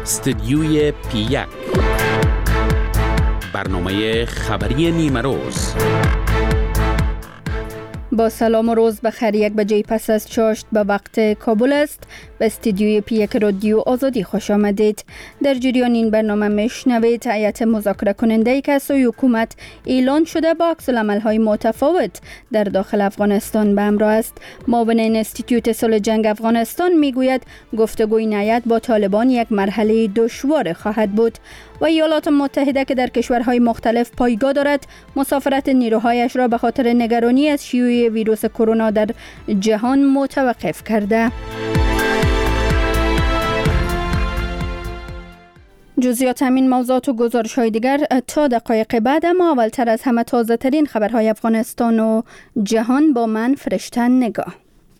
استدیوی پی1 برنامه خبری نیمه روز. با سلام و روز بخیر. 1 بجه پس از چاشت به وقت کابل است. به استودیوی پی1 رادیو آزادی خوش آمدید. در جریان این برنامه میشنوید هیئت مذاکره کننده که از سوی حکومت اعلان شده با عکس‌العمل‌های متفاوت در داخل افغانستان به همراه است. معاون انستیتوت صلح جنگ افغانستان میگوید گفتگوی این هیئت با طالبان یک مرحله دشوار خواهد بود. و ایالات متحده که در کشورهای مختلف پایگاه دارد مسافرت نیروهایش را به خاطر نگرانی از شیوع ویروس کرونا در جهان متوقف کرده. جزئیات همین موضوعات و گزارش‌های دیگر تا دقایق بعد، اما اولتر از همه تازه ترین خبرهای افغانستان و جهان با من فرشته نگاه.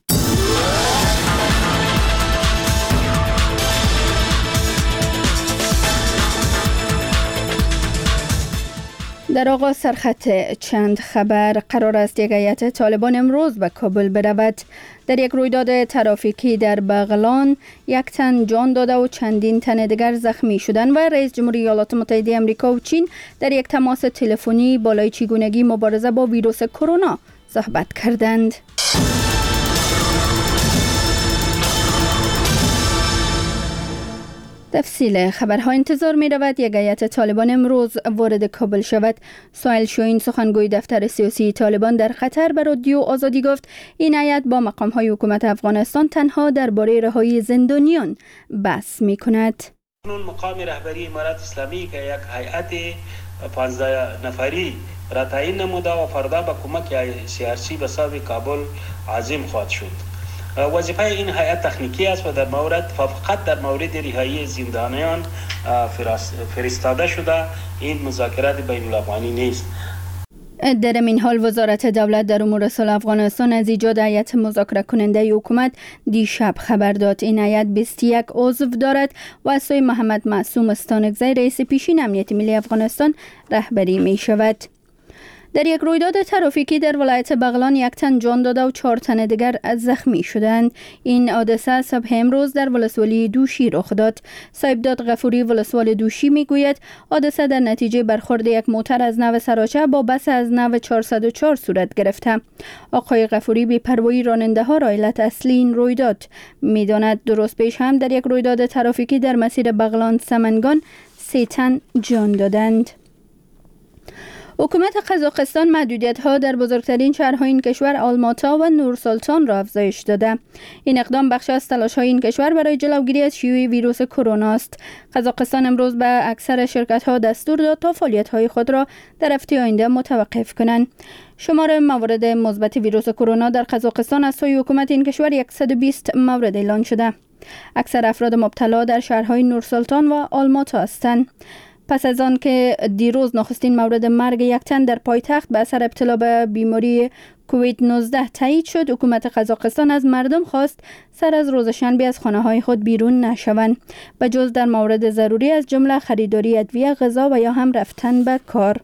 در آغاز سرخط چند خبر. قرار است یک هیئت طالبان امروز به کابل برود. در یک رویداد ترافیکی در بغلان 1 تن جان داده و چندین تن دیگر زخمی شدند و رئیس جمهوری ایالات متحده آمریکا و چین در یک تماس تلفنی بالای چگونگی مبارزه با ویروس کرونا صحبت کردند. تفصیل خبرها انتظار می رود. یک هیئت طالبان امروز وارد کابل شود. سهیل شاهین سخنگوی دفتر سیاسی طالبان در قطر به رادیو آزادی گفت این هیئت با مقام‌های حکومت افغانستان تنها درباره رهایی زندانیان بحث می کند. مقام رهبری امارات اسلامی که یک هیئت 15 نفری را تعیین نموده و فردا به کمک سیاسی به سوی کابل عازم خواهد شد. وظیفه این هیئت تکنیکی است و فقط در مورد رهایی زندانیان فرستاده شده. این مذاکرات بین الاقوانی نیست. در این حال وزارت دولت در امور صلح افغانستان از ایجاد هیئت مذاکره کننده حکومت دیشب خبر داد. این هیئت 21 عضو دارد و از سوی محمد معصوم استانکزی رئیس پیشین امنیت ملی افغانستان رهبری می شود. در یک رویداد ترافیکی در ولایت بغلان 1 تن جان داده و 4 تن دیگر زخمی شدند. این حادثه صبح امروز در ولسوالی دوشی رخ داد. صاحبداد غفوری ولسوال دوشی میگوید حادثه در نتیجه برخورد یک موتر از نو سراچه با بس از نو 404 صورت گرفته. آقای غفوری بی‌پروایی راننده ها را علت اصلی این رویداد میداند. درست پیش هم در یک رویداد ترافیکی در مسیر بغلان سمنگان 3 تن جان دادند. حکومت قزاقستان محدودیت‌ها در بزرگترین شهرهای این کشور آلماتا و نورسلطان را افزایش داده. این اقدام بخش از تلاش‌های این کشور برای جلوگیری از شیوع ویروس کرونا است. قزاقستان امروز به اکثر شرکت‌ها دستور داد تا فعالیت‌های خود را در هفته آینده متوقف کنند. شمار موارد مثبت ویروس کرونا در قزاقستان از سوی حکومت این کشور 120 مورد اعلام شده. اکثر افراد مبتلا در شهرهای نورسلطان و آلماتا هستند. پس از آن که دیروز نخستین مورد مرگ 1 تن در پایتخت به اثر ابتلا به بیماری کووید 19 تایید شد، حکومت قزاقستان از مردم خواست سر از روز شنبه از خانه‌های خود بیرون نشوند، به جز در مورد ضروری از جمله خریداری ادویه، غذا و یا هم رفتن به کار.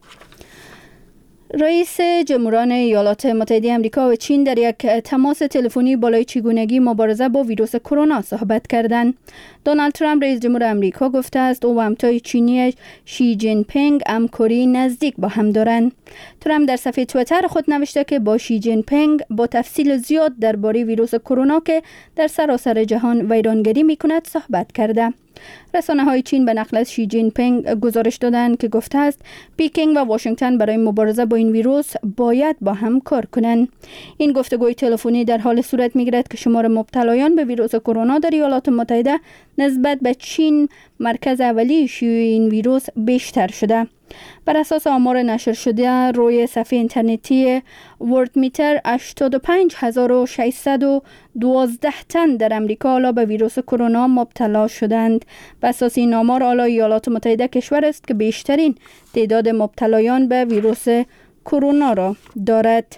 رئیس جمهوران ایالات متحده آمریکا و چین در یک تماس تلفنی بالای چگونگی مبارزه با ویروس کرونا صحبت کردند. دونالد ترامپ رئیس جمهور آمریکا گفته است او و همتای چینی شی جین پینگ همکاری نزدیک با هم دارند. ترامپ در صفحه توییتر خود نوشته که با شی جین پینگ با تفصیل زیاد درباره ویروس کرونا که در سراسر جهان ویرانگری می‌کند صحبت کرده. رسانه‌های چین به نقل از شی جین پینگ گزارش دادند که گفته است پیکینگ و واشنگتن برای مبارزه با این ویروس باید با هم کار کنند. این گفتگوی تلفنی در حال صورت می‌گیرد که شمار مبتلایان به ویروس کرونا در ایالات متحده نسبت به چین، مرکز اولی شیوع این ویروس، بیشتر شده. بر اساس آمار نشر شده روی صفحه اینترنتی ورلد میتر 85612 تن در امریکا حالا به ویروس کرونا مبتلا شدند. بر اساس این آمار حالا ایالات متحده کشور است که بیشترین تعداد مبتلایان به ویروس کرونا را دارد.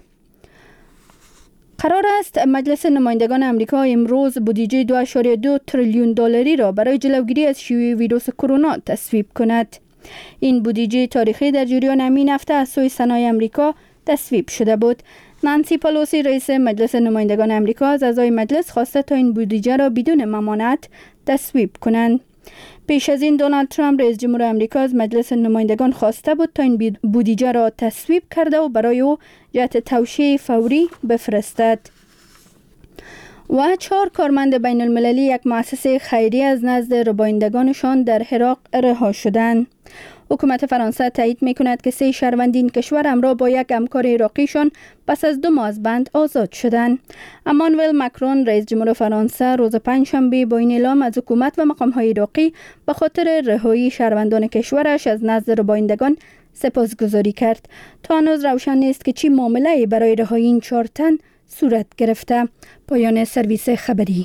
قرار است مجلس نمایندگان آمریکا امروز بودجه 2.2 تریلیون دلاری را برای جلوگیری از شیوع ویروس کرونا تصویب کند. این بودجه تاریخی در جریان همین هفته از سوی سنای آمریکا تصویب شده بود. نانسی پلوسی رئیس مجلس نمایندگان آمریکا از اعضای مجلس خواسته تا این بودجه را بدون ممانعت تصویب کنند. پیش از این دونالد ترامپ رئیس جمهور آمریکا از مجلس نمایندگان خواسته بود تا این بودجه را تصویب کرده و برای او جهت توشیح فوری بفرستد. و 4 کارمند بین المللی یک مؤسسه خیریه از نزد ربایندگانشان در عراق رها شدند. حکومت فرانسه تایید می‌کند که 3 شهروند این کشور همراه با یک همکار عراقیشان پس از 2 ماه از بند آزاد شدند. امانوئل ماکرون رئیس جمهور فرانسه روز پنجشنبه با این اعلام از حکومت و مقام‌های عراقی به خاطر رهایی شهروندان کشورش از نزد ربایندگان سپاسگزاری کرد. تا هنوز روشن نیست که چی معامله‌ای برای رهایی این 4 تن صورت گرفته. پایان سرویس خبری.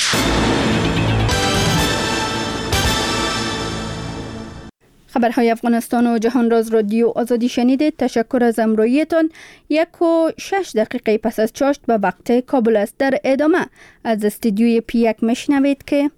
خبرهای افغانستان و جهان راز رادیو آزادی شنیدید. تشکر از همراهیتان. 1:06 پس از چاشت به وقت کابل است. در ادامه از استودیوی P1 میشنوید که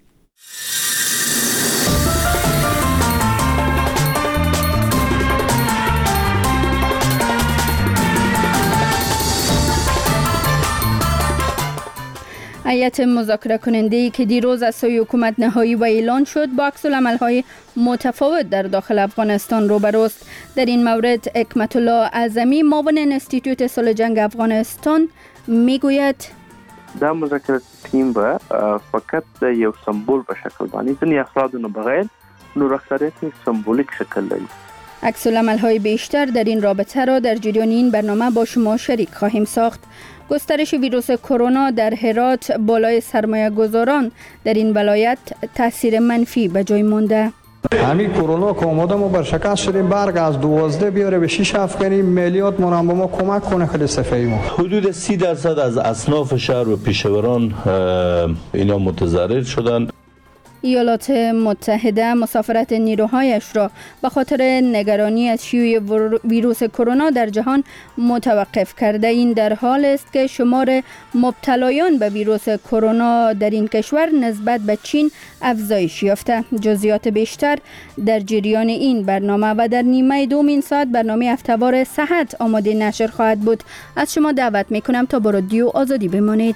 هیئت مذاکره کننده‌ای که دیروز از سوی حکومت نهایی و اعلان شد با عکس‌العمل‌های متفاوت در داخل افغانستان روبروست. در این مورد حکمت الله اعظمی معاون انستیتوت صلح جنگ افغانستان میگوید دا مذاکرات تیم با فقط یو سمبول به شکل باندې ځینې افرادونو بغیر نور اکثریت سمبولیک شکل لري. عکس‌العمل‌های بیشتر در این رابطه را در جریان این برنامه با شما شریک خواهیم ساخت. گسترش ویروس کرونا در هرات بالای سرمایه گذاران در این ولایت تاثیر منفی به جای مانده. همین کرونا که اومده ما برشکست شدیم، برگ از 12 بیاره به 6 افغانی میلیارد ما به ما کمک کنه. خیلی صفحه ما حدود 30% از اصناف شهر و پیشوران اینا متضرر شدند. ایالات متحده مسافرت نیروهایش را به خاطر نگرانی از شیوع ویروس کرونا در جهان متوقف کرده. این در حال است که شمار مبتلایان به ویروس کرونا در این کشور نسبت به چین افزایش یافته. جزئیات بیشتر در جریان این برنامه و در نیمه دوم این ساعت برنامه هفته‌وار صحت آماده نشر خواهد بود. از شما دعوت میکنم تا با رادیو آزادی بمانید.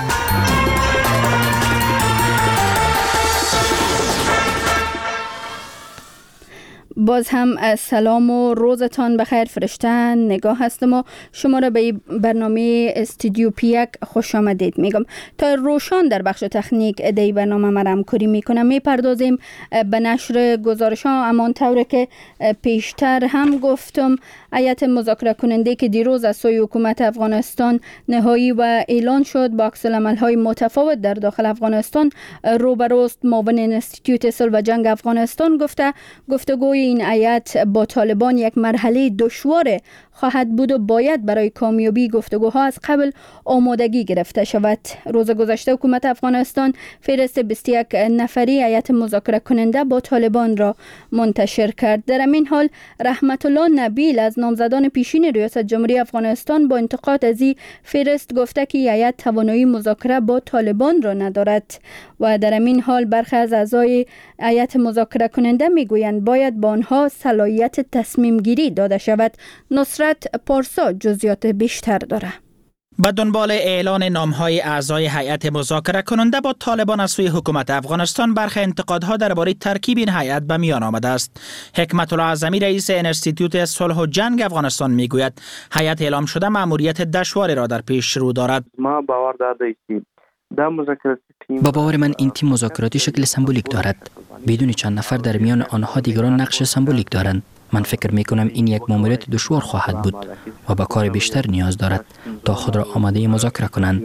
باز هم سلام و روزتان بخیر. فرشته نگاه هستم و شما را به برنامه استودیو P1 خوش آمدید میگم. تا روشان در بخش تکنیک ادای برنامه ما همکاری میکنم. میپردازیم به نشر گزارش ها. اما طوری که پیشتر هم گفتم هیئت مذاکره کننده که دیروز از سوی حکومت افغانستان نهایی و اعلان شد با عکس‌العمل‌های متفاوت در داخل افغانستان روبروست. معاون انستیتوت صلح و جنگ افغانستان گفته گفتگوی این هیئت با طالبان یک مرحله دشوار خواهد بود و باید برای کامیابی گفتگوها از قبل آمادگی گرفته شود. روز گذشته حکومت افغانستان فهرست 21 نفری هیئت مذاکره کننده با طالبان را منتشر کرد. در همین حال رحمت الله نبیل از نامزدان پیشین ریاست جمهوری افغانستان با انتقاد از این فهرست گفته که هیئت توانایی مذاکره با طالبان را ندارد و در همین حال برخی از اعضای هیئت مذاکره کننده میگویند باید با آنها صلاحیت تصمیم گیری داده شود. نصرت پارسا جزئیات بیشتر داره. به دنبال اعلان نام‌های اعضای هیئت مذاکره کننده با طالبان از سوی حکومت افغانستان برخی انتقادها درباره ترکیب این هیئت به میان آمده است. حکمت الله اعظمی رئیس انستیتوت صلح و جنگ افغانستان میگوید هیئت اعلام شده مأموریت دشواری را در پیش رو دارد. ما باور داریم که دا مذاکراتی تیم با باور من این تیم مذاکراتی شکل سمبولیک دارد. بدون چند نفر در میان آنها دیگران نقش سمبولیک دارند. من فکر می کنم این یک مأموریت دشوار خواهد بود و با کار بیشتر نیاز دارد تا خود را آماده مذاکره کنند.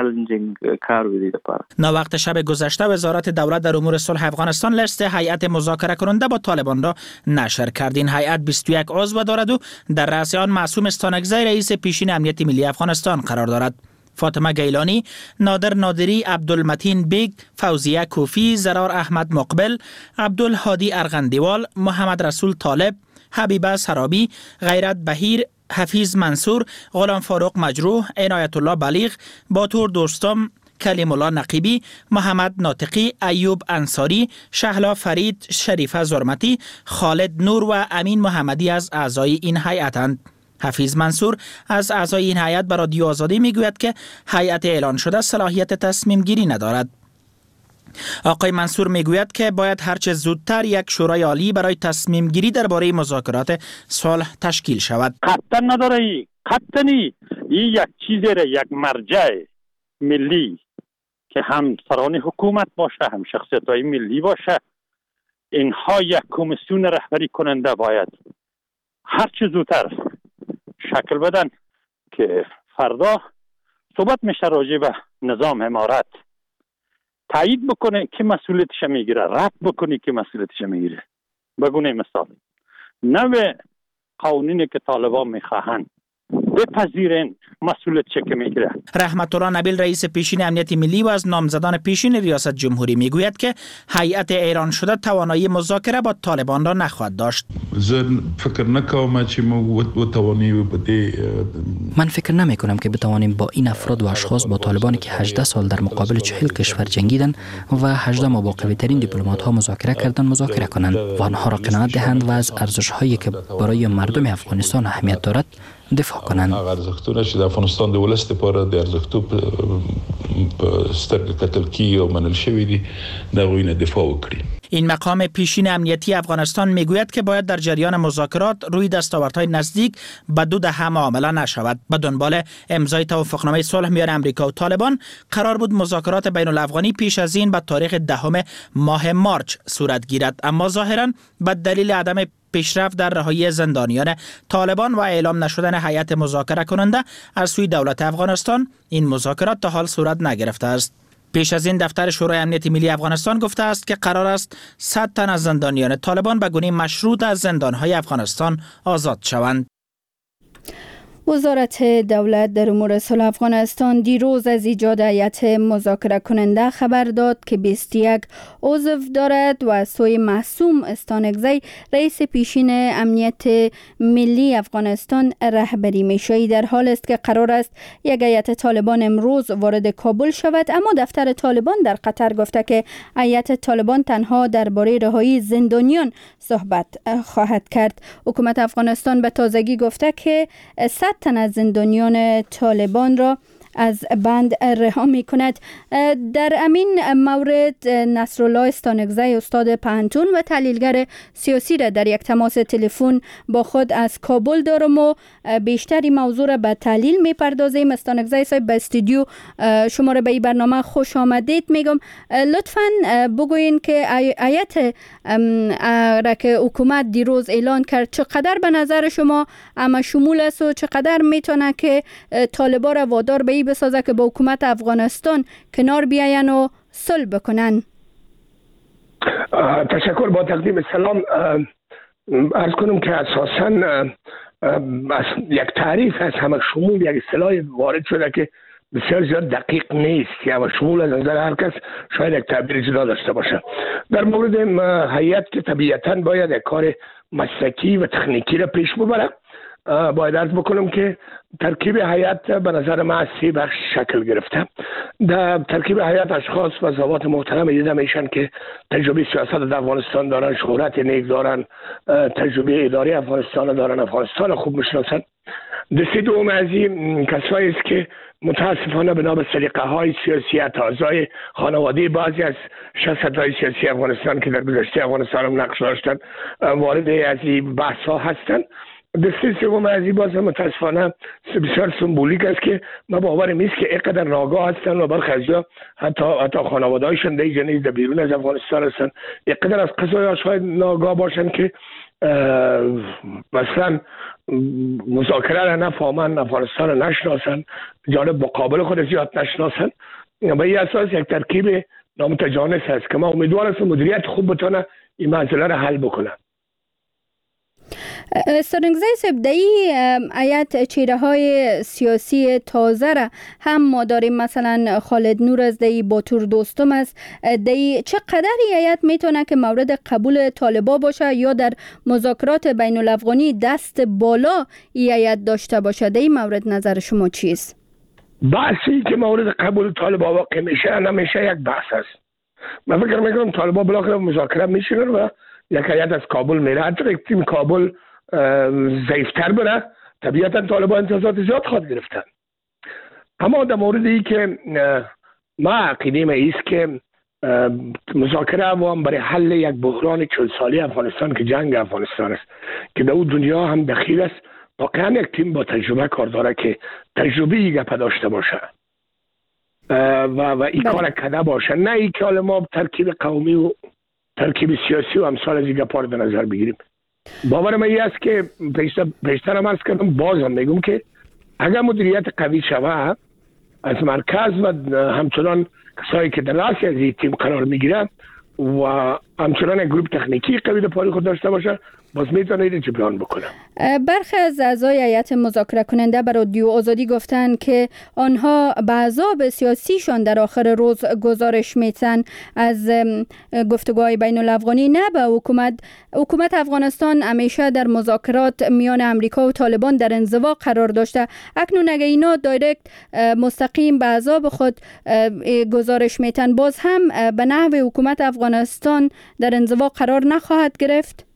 وقت شب گذشته وزارت دولت در امور صلح افغانستان لیست هیئت مذاکره کننده با طالبان را نشر کرد. این هیئت 21 عضو دارد و در رأس آن معصوم استانکزی رئیس پیشین امنیت ملی افغانستان قرار دارد. فاطمه گیلانی، نادر نادری، عبدالمتین بیگ، فوزیه کوفی، زرار احمد مقبل، عبدالهادی ارغندیوال، محمد رسول طالب، حبیبه سرابی، غیرت بهیر، حفیظ منصور، غلام فاروق مجروح، عنایت الله بلیغ، باتور دوستم، کلیم الله نقیبی، محمد ناطقی، ایوب انصاری، شهلا فرید، شریفه زرمتی، خالد نور و امین محمدی از اعضای این هیئتند. حفیظ منصور از اعضای این هیئت به رادیو آزادی میگوید که هیئت اعلان شده صلاحیت تصمیم گیری ندارد. آقای منصور میگوید که باید هرچه زودتر یک شورای عالی برای تصمیم گیری درباره مذاکرات صلح تشکیل شود. قطعا نداره، قطعا این یک چیزی را، یک مرجع ملی که هم سران حکومت باشه، هم شخصیت‌های ملی باشه، اینها یک کمیسیون رهبری کننده باید هرچه زودتر شکل بدن که فردا صحبت میشه راجع به نظام امارت، تایید بکنه که مسئولیتش میگیره، رد بکنه که مسئولیتش میگیره. بگونه مثال نوع قوانینی که طالبان میخواهند بپذیرن مسئولیت چه میگیره. رحمت الله نبیل رئیس پیشین امنیت ملی و از نامزدان پیشین ریاست جمهوری میگوید که هیئت ایران شده توانایی مذاکره با طالبان را نخواهد داشت. من فکر نمی کنم که بتوانیم با این افراد و اشخاص با طالبانی که 18 سال در مقابل 40 کشور جنگیدن و 18 ماه با قوی ترین دیپلمات ها مذاکره کردن مذاکره کنند و آنها را قناعت دهند و از ارزش هایی که برای مردم افغانستان اهمیت دارد دفاع کنند. ارزښتونه چې د افغانستان د ولس لپاره د ارزښتو سترګې کتل کیږي او منل شوي دي د هغوی نه دفاع وکړي. این مقام پیشین امنیتی افغانستان میگوید که باید در جریان مذاکرات روی دستاوردهای نزدیک به دو دهه معامله نشود. به دنبال امضای توافقنامه صلح میان امریکا و طالبان قرار بود مذاکرات بین الافغانی پیش از این به تاریخ 10 ماه مارچ صورت گیرد، اما ظاهرا به دلیل عدم پیشرفت در رهایی زندانیان طالبان و اعلام نشدن هیئت مذاکره کننده از سوی دولت افغانستان این مذاکرات تا حال صورت نگرفته است. پیش از این دفتر شورای امنیت ملی افغانستان گفته است که قرار است 100 تن از زندانیان طالبان به گونه مشروط از زندانهای افغانستان آزاد شوند. وزارت دولت در امور صلح افغانستان دیروز از ایجاد هیئت مذاکره کننده خبر داد که 21 عضو دارد و از سوی معصوم استانکزی رئیس پیشین امنیت ملی افغانستان رهبری می‌شود. در حال است که قرار است یک هیئت طالبان امروز وارد کابل شود، اما دفتر طالبان در قطر گفته که هیئت طالبان تنها درباره رهایی زندانیان صحبت خواهد کرد. حکومت افغانستان به تازگی گفته که 100 تن از زندانیان طالبان را از بند رها می کند. در امین مورد نصرالله استانکزی استاد پهنتون و تحلیلگر سیاسی را در یک تماس تلفن با خود از کابل دارم و بیشتری موضوع را به تحلیل می پردازیم. استانکزی صاحب به استودیو شما را به این برنامه خوش آمدید میگم. لطفاً بگوین که هیئت را که حکومت دیروز اعلان کرد چقدر به نظر شما اما شمول است و چقدر میتونه که طالبا را وادار به بسازه که با حکومت افغانستان کنار بیاین و صلح بکنن؟ تشکر. با تقدیم سلام عرض کنم که اساساً یک تعریف از همه شمول یک اصطلاح وارد شده که بسیار زیاد دقیق نیست یا همه شمول از نظر هر کس شاید یک تعبیر جدا داشته باشه. در مورد هیئت که طبیعتاً باید یک کار مسلکی و تکنیکی را پیش ببره، باید عرض بکنم که ترکیب هیئت به نظر من از 3 بخش شکل گرفته. در ترکیب هیئت اشخاص و ذوات محترم دیده میشن که تجربه سیاست در افغانستان دارن، شهرت نیک دارن، تجربه اداری افغانستان دارن، افغانستان خوب میشناسن. دسته دوم از این کسایی است که متاسفانه بنا به سلیقه های سیاسی اعضای خانواده بعضی از شخصیت‌های سیاسی افغانستان که در گذشته افغانستان هم نقش داشتن وارد از این بحث ها هستند. دسته سوم از این باز متاسفانه بسیار سمبولیک است که ما باورم نیست که اینقدر ناگاه هستن و برخی از حتی خانواده‌هایشون در جنیز در بیرون از افغانستان هستن، اینقدر از قضایا شاید ناگاه باشن که مثلا مذاکره را نفهمن، افغانستان را نشناسن، جانب مقابل خود زیاد نشناسن. به این اساس یک ترکیب نامتجانس هست که ما امیدوار هستم مدیریت خوب بتونه این مسئله را حل بکنه. استانکزی صاحب در این هیئت چهره های سیاسی تازه را هم ما داریم، مثلا خالد نور از در باتور دوستم است. در چقدر هیئت میتونه که مورد قبول طالبا باشه یا در مذاکرات بین الافغانی دست بالا هیئت داشته باشه؟ در این مورد نظر شما چیست؟ بحثی که مورد قبول طالبا واقع میشه نمیشه یک بحث است. من فکر میکنم طالبا بالاخره مذاکره میشینن و یک هیئت از کابل میره. هر یک تیم کابل ضعیفتر بره طبیعتا طالبان امتیازات زیاد خواهد گرفتن. اما در مورد ای که ما عقیده ما ایست که مذاکره هم برای حل یک بحران 40 ساله افغانستان که جنگ افغانستان است که در اون دنیا هم دخیل است. واقعا یک تیم با تجربه کار داره که تجربه گپ داشته باشه و این کار کده باشه، نه ای که ما ترکیب قومی و ترکیب سیاسی و امثال از این گپا رو در نظر بگیریم. باور من است که بیشتر هم عرض کردم، بازم میگم که اگر مدیریت قوی شود از مرکز و همچنان کسایی که در راس از این تیم قرار میگیره و همچنان یک گروه تکنیکی قوی در پای خود داشته باشه، باز میتونه این جبران بکنه. برخی از اعضای هیئت مذاکره کننده بر رادیو آزادی گفتند که آنها به احزاب سیاسیشان در آخر روز گزارش میتن از گفتگوهای بین الافغانی، نه به حکومت. حکومت افغانستان همیشه در مذاکرات میان امریکا و طالبان در انزوا قرار داشته. اکنون اگه اینا دایرکت مستقیم به احزاب خود گزارش میتن، باز هم به نحو حکومت افغانستان در انزوا قرار نخواهد گرفت.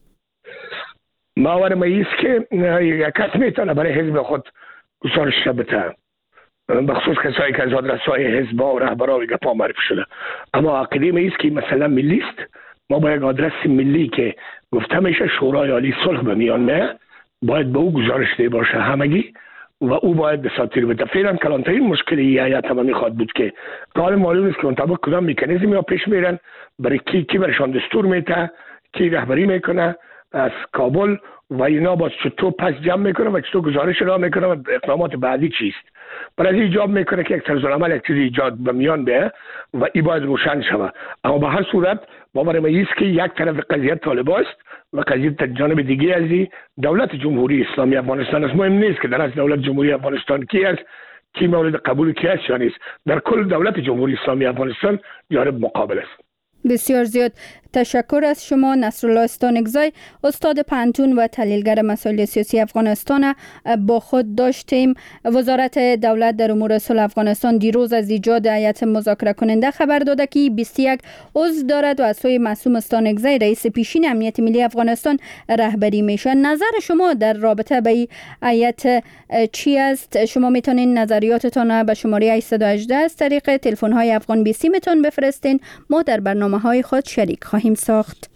باور من است که یک کس میتونه برای حزب خود گزارش بده، بخصوص کسایی که از آدرس‌های حزب و رهبران گپا معرفی شده. اما عقیده من است که مثلا ملی است، ما با یک آدرس ملی که گفته میشه شورای عالی صلح به میان میاد، باید به او گزارش ده باشه همگی و او باید دستور بده. فعلا کلانترین مشکلی هیئت هم میخواد بود که قال معلوم است که اون طبق کدام مکانیزمی ها پیش میرن، برای کی برشان دستور میده، کی رهبری میکنه از کابل و اینا باز چطور پس جمع میکنه و چطور گزارش را میکنه و اقدامات بعدی چیست. برای ایجاب میکنه که یک طرزالعمل یک چیزی ایجاد به میان بیه و این باید روشن شود. اما به هر صورت باور من است که یک طرف قضیه طالبان است و قضیه جانب دیگه از دولت جمهوری اسلامی افغانستان است. مهم نیست که در از دولت جمهوری افغانستان کی است، کی مورد قبول کی است یا نیست. در کل دولت جمهوری اسلامی افغانستان جانب مقابل است. بسیار زیاد تشکر از شما نصرالله استانکزی، استاد پانتون و تحلیلگر مسائل سیاسی افغانستان. با خود داشتیم وزارت دولت در امور صلح افغانستان دیروز از ایجاد هیئت مذاکره کننده خبر داده که 21 عضو دارد و از سوی معصوم استانکزی رئیس پیشین امنیت ملی افغانستان رهبری میشه. نظر شما در رابطه با این هیئت چی است؟ شما میتونین نظریاتتان به شماره 818 از طریق تلفن های افغان بی سی میتون بفرستین. ما در برنامه‌های خود شریک خواهیم ساخت.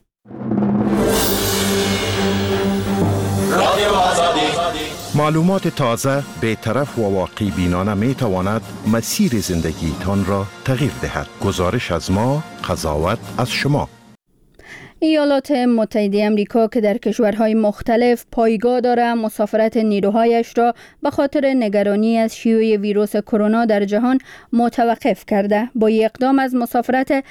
معلومات تازه، بی‌طرف و واقع بینانه می تواند مسیر زندگی تان را تغییر دهد. گزارش از ما، قضاوت از شما. ایالات متحده آمریکا که در کشورهای مختلف پایگاه دارد، مسافرت نیروهایش را به خاطر نگرانی از شیوع ویروس کرونا در جهان متوقف کرده. با این اقدام از مسافرت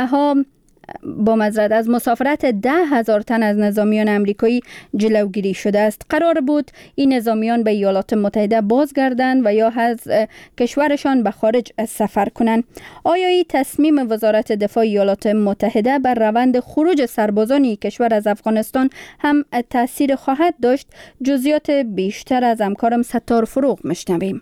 10,000 تن از نظامیان آمریکایی جلوگیری شده است. قرار بود این نظامیان به ایالات متحده بازگردند و یا از کشورشان به خارج سفر کنند. آیا این تصمیم وزارت دفاع ایالات متحده بر روند خروج سربازان کشور از افغانستان هم تاثیر خواهد داشت؟ جزئیات بیشتر از همکارم ستار فروغ میشنویم.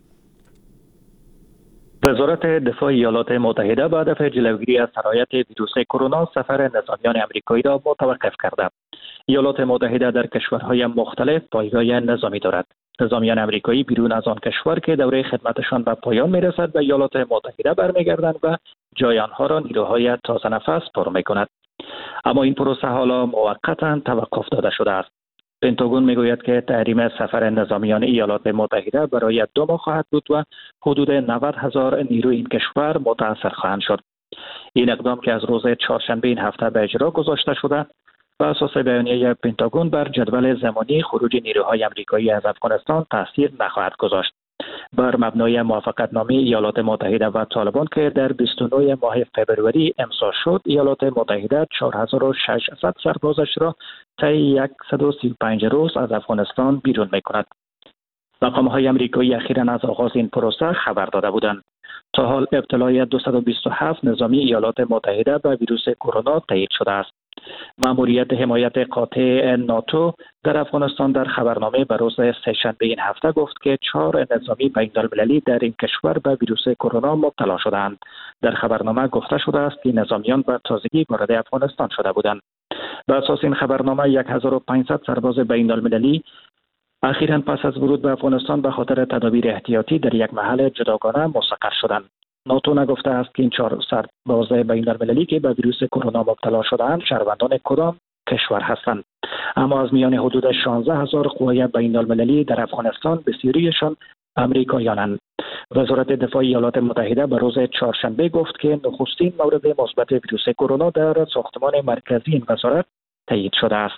وزارت دفاع ایالات متحده با هدف جلوگیری از سرایت ویروس کرونا سفر نظامیان آمریکایی را متوقف کرده. ایالات متحده در کشورهای مختلف پایگاه نظامی دارد. نظامیان آمریکایی بیرون از آن کشور که دوره خدمتشان به پایان میرسد به ایالات متحده برمیگردند و جای آنها را نیروهای تازه نفس پر میکند. اما این پروسه حالا موقتا توقف داده شده است. پنتاگون میگوید که تحریم سفر نظامیان ایالات متحده برای 2 ماه خواهد بود و حدود 90,000 نیروی این کشور متاثر خواهند شد. این اقدام که از روز چهارشنبه این هفته به اجرا گذاشته شده بر اساس بیانیه پنتاگون بر جدول زمانی خروج نیروهای آمریکایی از افغانستان تاثیر نخواهد گذاشت. بر مبنای موافقتنامه ایالات متحده و طالبان که در 29 ماه فوریه امضا شد، ایالات متحده 4600 سربازش را طی 135 روز از افغانستان بیرون می‌کند. مقام‌های آمریکایی اخیراً از آغاز این پروسه خبر داده بودند. تا حال ابتلای 227 نظامی ایالات متحده به ویروس کرونا تایید شده است. مأموریت حمایت قاطع ناتو در افغانستان در خبرنامه بر روز سه‌شنبه این هفته گفت که 4 نظامی بین‌المللی در این کشور به ویروس کرونا مبتلا شدند. در خبرنامه گفته شده است که نظامیان به تازگی وارد افغانستان شده بودند. بر اساس این خبرنامه 1500 سرباز بین‌المللی اخیراً پس از ورود به افغانستان به خاطر تدابیر احتیاطی در یک محل جداگانه مستقر شدند. ناتو نگفته است که این 4 سرباز بین‌المللی که به ویروس کرونا مبتلا شده‌اند شهروندان کدام کشور هستند. اما از میان حدود 16,000 قوای بین‌المللی در افغانستان بسیاریشان امریکاییانند. وزارت دفاع ایالات متحده به روز چهارشنبه گفت که نخستین مورد مثبت ویروس کرونا در ساختمان مرکزی این وزارت تایید شده است.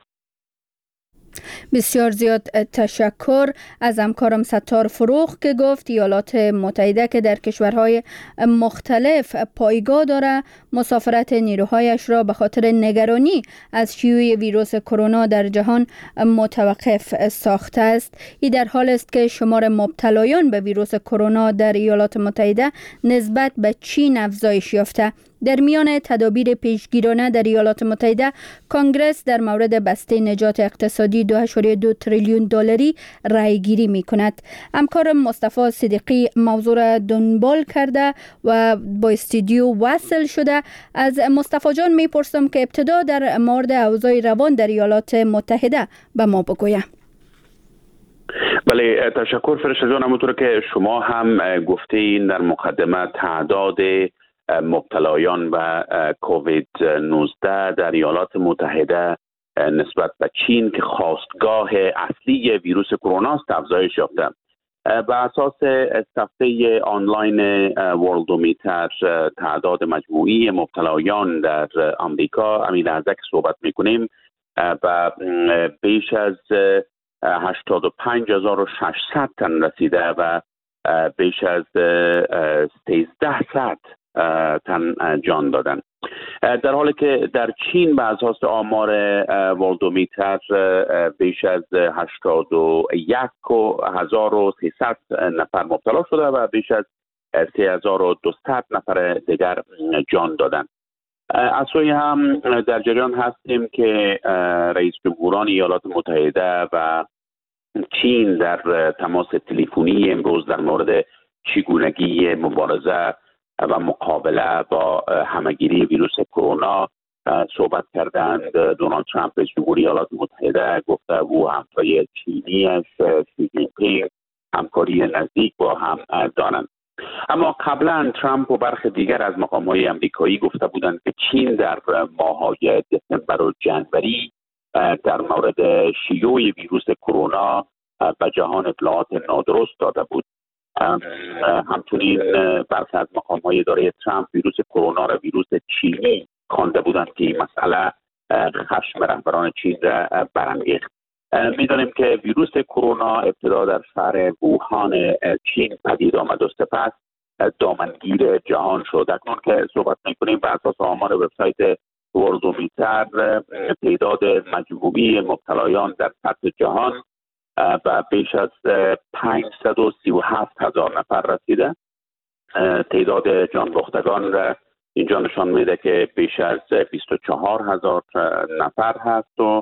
بسیار زیاد تشکر از همکارم ستار فروغ که گفت ایالات متحده که در کشورهای مختلف پایگاه داره مسافرت نیروهایش را به خاطر نگرانی از شیوع ویروس کرونا در جهان متوقف ساخته است. این در حال است که شمار مبتلایان به ویروس کرونا در ایالات متحده نسبت به چین افزایش یافته. در میان تدابیر پیشگیرانه در ایالات متحده، کانگرس در مورد بسته نجات اقتصادی 2.2 تریلیون دلاری رای گیری می کند. همکارم مصطفی صدیقی موضوع را دنبال کرده و با استودیو وصل شده. از مصطفی جان می پرسم که ابتدا در مورد اوضاع روان در ایالات متحده به ما بگوید. بله، تشکر فرشته جان. همونطور که شما هم گفتین در مقدمه تعداد مبتلایان به کووید 19 در ایالات متحده نسبت به چین که خاستگاه اصلی ویروس کرونا است افزایش یافته. بر اساس صفحه آنلاین ورلدومیتر تعداد مجموعی مبتلایان در آمریکا همین لحظه که صحبت میکنیم و بیش از 85,600 تن رسیده و بیش از 1300 تن جان دادن. در حالی که در چین به اساس آمار ورلدومیتر بیش از 81,300 نفر مبتلا شده و بیش از 3,200 نفر دیگر جان دادن. از سوی هم در جریان هستیم که رئیس جمهوران ایالات متحده و چین در تماس تلفنی امروز در مورد چگونگی مبارزه و مقابله با همهگیری ویروس کرونا صحبت کردند. دونالد ترامپ رئیس جمهور ایالات متحده گفته او همتای چینیش شی جین پینگ همکاری نزدیک با هم دارند. اما قبلا ترامپ و برخی دیگر از مقام‌های آمریکایی گفته بودند که چین در ماه‌های دسامبر و جنوری در مورد شیوع ویروس کرونا به جهان اطلاعات نادرست داده بود. همچنین برخی از مقام‌های اداره ترامپ ویروس کرونا را ویروس چینی خوانده بودند که این مسئله خشم رهبران چین را برانگیخت. می‌دانیم که ویروس کرونا ابتدا در شهر ووهان چین پدید آمد و سپس دامنگیر جهان شد. اکنون که صحبت می‌کنیم بر اساس آمار وبسایت ورلدومیتر تعداد مجموعی مبتلایان در سطح جهان و بیش از 537,000 نفر رسیده. تعداد جان باختگان را اینجا نشان میده که بیش از 24,000 نفر هست و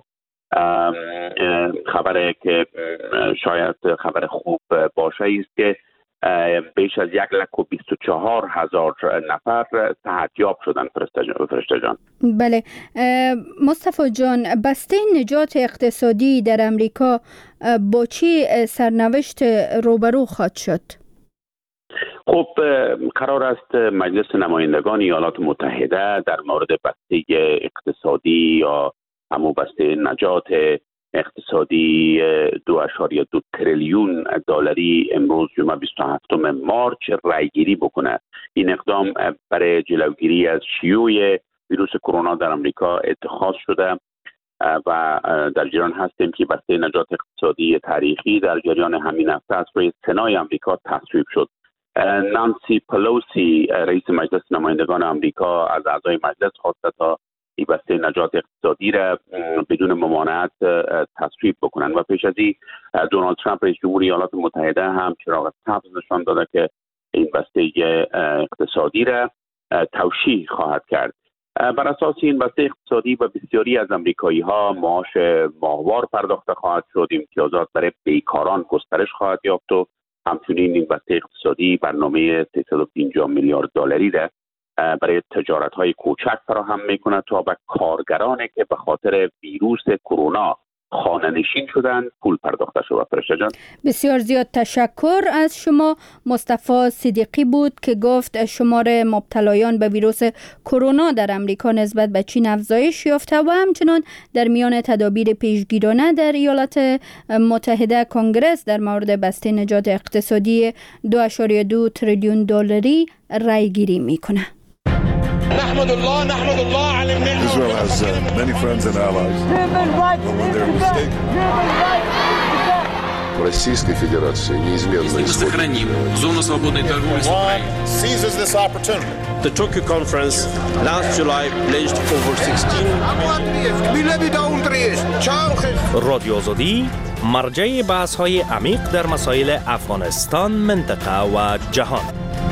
خبره که شاید خبر خوب باشه است که بیش از 124,000 نفر صحتیاب شدن. فرشته جان. بله مصطفی جان، بسته نجات اقتصادی در امریکا با چی سرنوشت روبرو خواهد شد؟ خب قرار است مجلس نمایندگان ایالات متحده در مورد بسته اقتصادی یا همون بسته نجات اقتصادی 2.2 تریلیون دلاری امروز جمعه 27 مارچ رایگیری بکنه. این اقدام برای جلوگیری از شیوع ویروس کرونا در آمریکا اتخاذ شده و در جریان هستیم که بسته نجات اقتصادی تاریخی در جریان همین هفته از روی سنای آمریکا تصویب شد. نانسی پلوسی رئیس مجلس نمایندگان آمریکا از اعضای مجلس خواسته تا این بسته نجات اقتصادی را بدون ممانعت تصویب بکنن و پیش از این دونالد ترامپ رئیس جمهور ایالات متحده هم چراغ سبز نشان داده که این بسته اقتصادی را توشیح خواهد کرد. بر اساس این بسته اقتصادی و بسیاری از امریکایی ها معاش ماهوار پرداخته خواهد شد، امتیازات برای بیکاران گسترش خواهد یافت و همچنین این بسته اقتصادی برنامه 350 میلیارد دلاری را برای تجارت‌های کوچک فراهم می‌کند تا به کارگرانی که به خاطر ویروس کرونا خانه نشین شدن پول پرداخته شد. فرشته جان بسیار زیاد تشکر از شما. مصطفی صدیقی بود که گفت شمار مبتلایان به ویروس کرونا در امریکا نسبت به چین افزایش یافته و همچنان در میان تدابیر پیشگیرانه در ایالات متحده کنگره در مورد بسته نجات اقتصادی 2.2 تریلیون دلاری رای گیری میکنه. نحمد الله على النعمة. Israel has many friends and allies. When they're mistaken. Российской Федерации неизменно сохраним зону свободной торговли с Украиной. Seizes this opportunity. The Tokyo conference last July pledged over 16 رادیو آزادی مرجع بحث‌های عمیق در مسائل افغانستان، منطقه و جهان.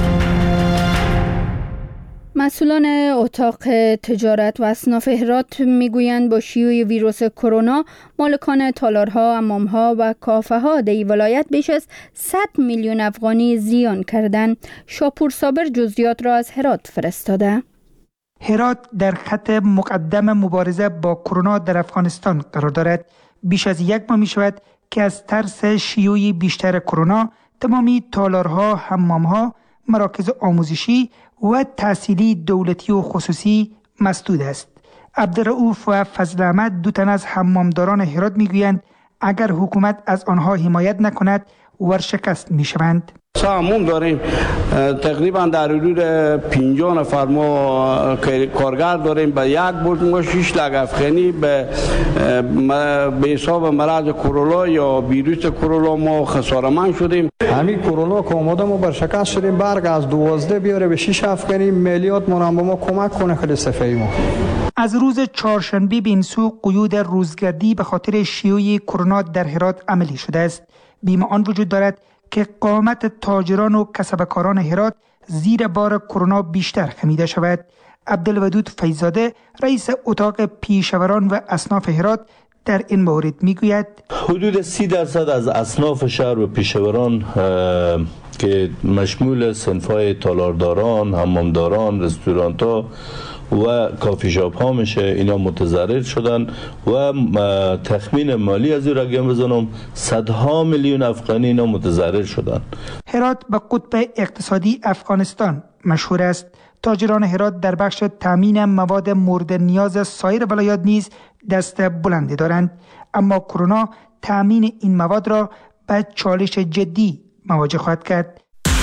مسئولان اتاق تجارت و اصناف هرات میگویند با شیوع ویروس کرونا مالکان تالارها، حمامها و کافه ها در ولایت بیش از 100 میلیون افغانی زیان کردند. شاپور صابر جزئیات را از هرات فرستاده. هرات در خط مقدم مبارزه با کرونا در افغانستان قرار دارد. بیش از یک ماه می شود که از ترس شیوع بیشتر کرونا تمامی تالارها، حمامها، مراکز آموزشی و تحصیلی دولتی و خصوصی مسدود است. عبدالرؤوف و فضل احمد دو تن از حمامداران هرات میگویند اگر حکومت از آنها حمایت نکند ورشکست میشوند. حموم داریم تقریبا در حدود 50 نفر ما کارگر داریم. به یک برد ما 6 لک افغانی به حساب مرض کرونا یا ویروس کرونا ما خساره‌مند شدیم. همین کرونا که اومده ما برشکست شدیم. برگ از 12 بیاره به 6 افغانی میلیارد منم به ما کمک کنه خیلی صفحه ما. از روز چهارشنبه به این سو قیود روزگردی به خاطر شیوع کرونا در هرات عملی شده است. بیم آن وجود دارد که قامت تاجران و کسبکاران هرات زیر بار کرونا بیشتر خمیده شود. عبدالودود فیضزاده رئیس اتاق پیشوران و اصناف هرات در این مورد میگوید حدود 30% از اصناف شهر و پیشوران که مشمول صنف‌های تالارداران، حمامداران، رستوران‌ها و کافی شاپ ها میشه، اینا متضرر شدن و تخمین مالی از این رقم بزنم 100 میلیون افغانی اینا متضرر شدن. هرات به قطب اقتصادی افغانستان مشهور است. تاجران هرات در بخش تامین مواد مورد نیاز سایر ولایات نیز دست بلندی دارند، اما کرونا تامین این مواد را به چالش جدی مواجه خواهد کرد.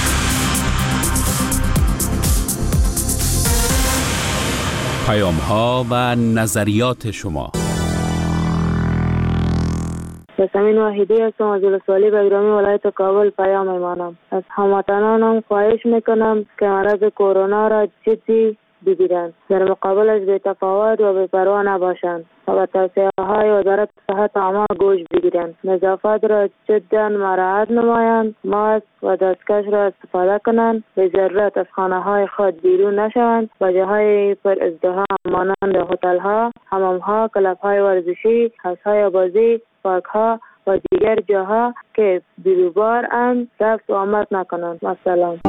پیام‌ها و نظریات شما. یاسمین وحیدی هستم از ولسوالی بگرامی ولایت کابل پیام میمانم. از هموطنانم خواهش میکنم که مرض کرونا را جدی بگیرند، در مقابلش بی‌تفاوت و بی‌پروا نباشند و به توصیه‌های وزارت صحت عامه گوش بگیرند. نظافت را جداً مراعات نمایند، ماسک و دستکش را استفاده کنند، به ضرورت از خانه‌های خود بیرون نشوند و جاهای پر ازدحام مانند هتل‌ها، حمام‌ها، کلب‌های ورزشی، حوض‌های بازی، پارک‌ها و دیگر جاها که بیروبار اند رفت و آمد نکنند. سلام.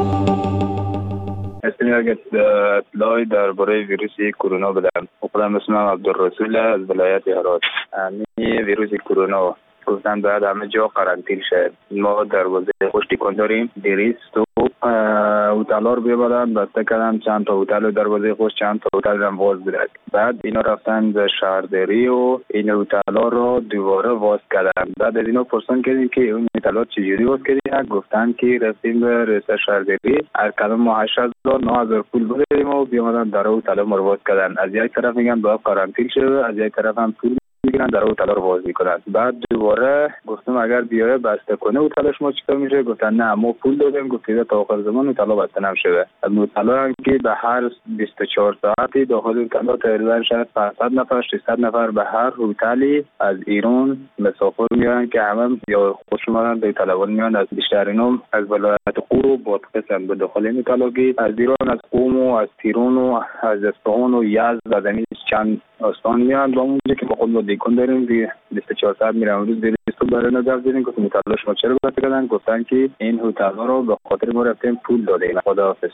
اگر اطلاعی درباره ویروس کرونا بدم. خودم اسمم عبدالرسول از ولایت هرات. این ویروس کرونا گفتن باید همه جا قرنطینه شد. ما دروازه خوش تکان داریم، دیریست و هتل‌ها رو ببرن بسته کردن، چند تا هتل دروازه خوش، چند تا هتل هم باز بدن. بعد اینا رفتن به شهرداری و این هتل‌ها رو دوباره باز کردن. بعد از اینا پرسان کردیم که اون هتل‌ها چجوری باز کردین؟ گفتن که رفتیم به رئیس شهرداری، هر کدوم ما 8000 9000 پول بدیم و بیامدن در هتل ما رو باز کردن. از یک طرف میگن باید قرنطینه شه، از یک طرف هم پول میگیرن در هتل رو باز میکنن. بعد دوباره گفتم اگر بیاره بسته کنه هتلش ما چیکار میشه؟ گفتن نه ما پول دادیم، گفتید تا آخر زمان هتل بسته نمیشه. از هتل هم که به هر 24 ساعتی داخل هتل تقریبا شاید 500 نفر 600 نفر به هر هتلی از ایران مسافر میان که همه یا خودشون به طلبان میان. از بیشترینم از ولایت قم و بادغیس به داخل این هتل از ایران، از قم و از تیرون و از اصفهان و یزد و زمین چند استان میان. با اونجا که با خود دیکن داریم 24 ساعت میرن. امروز دیریستو برای نظر دیدیم که هتل شما چرا بسته کردن؟ گفتن که این هتل رو به خاطر ما رفتیم پول دادیم. خداحافظ.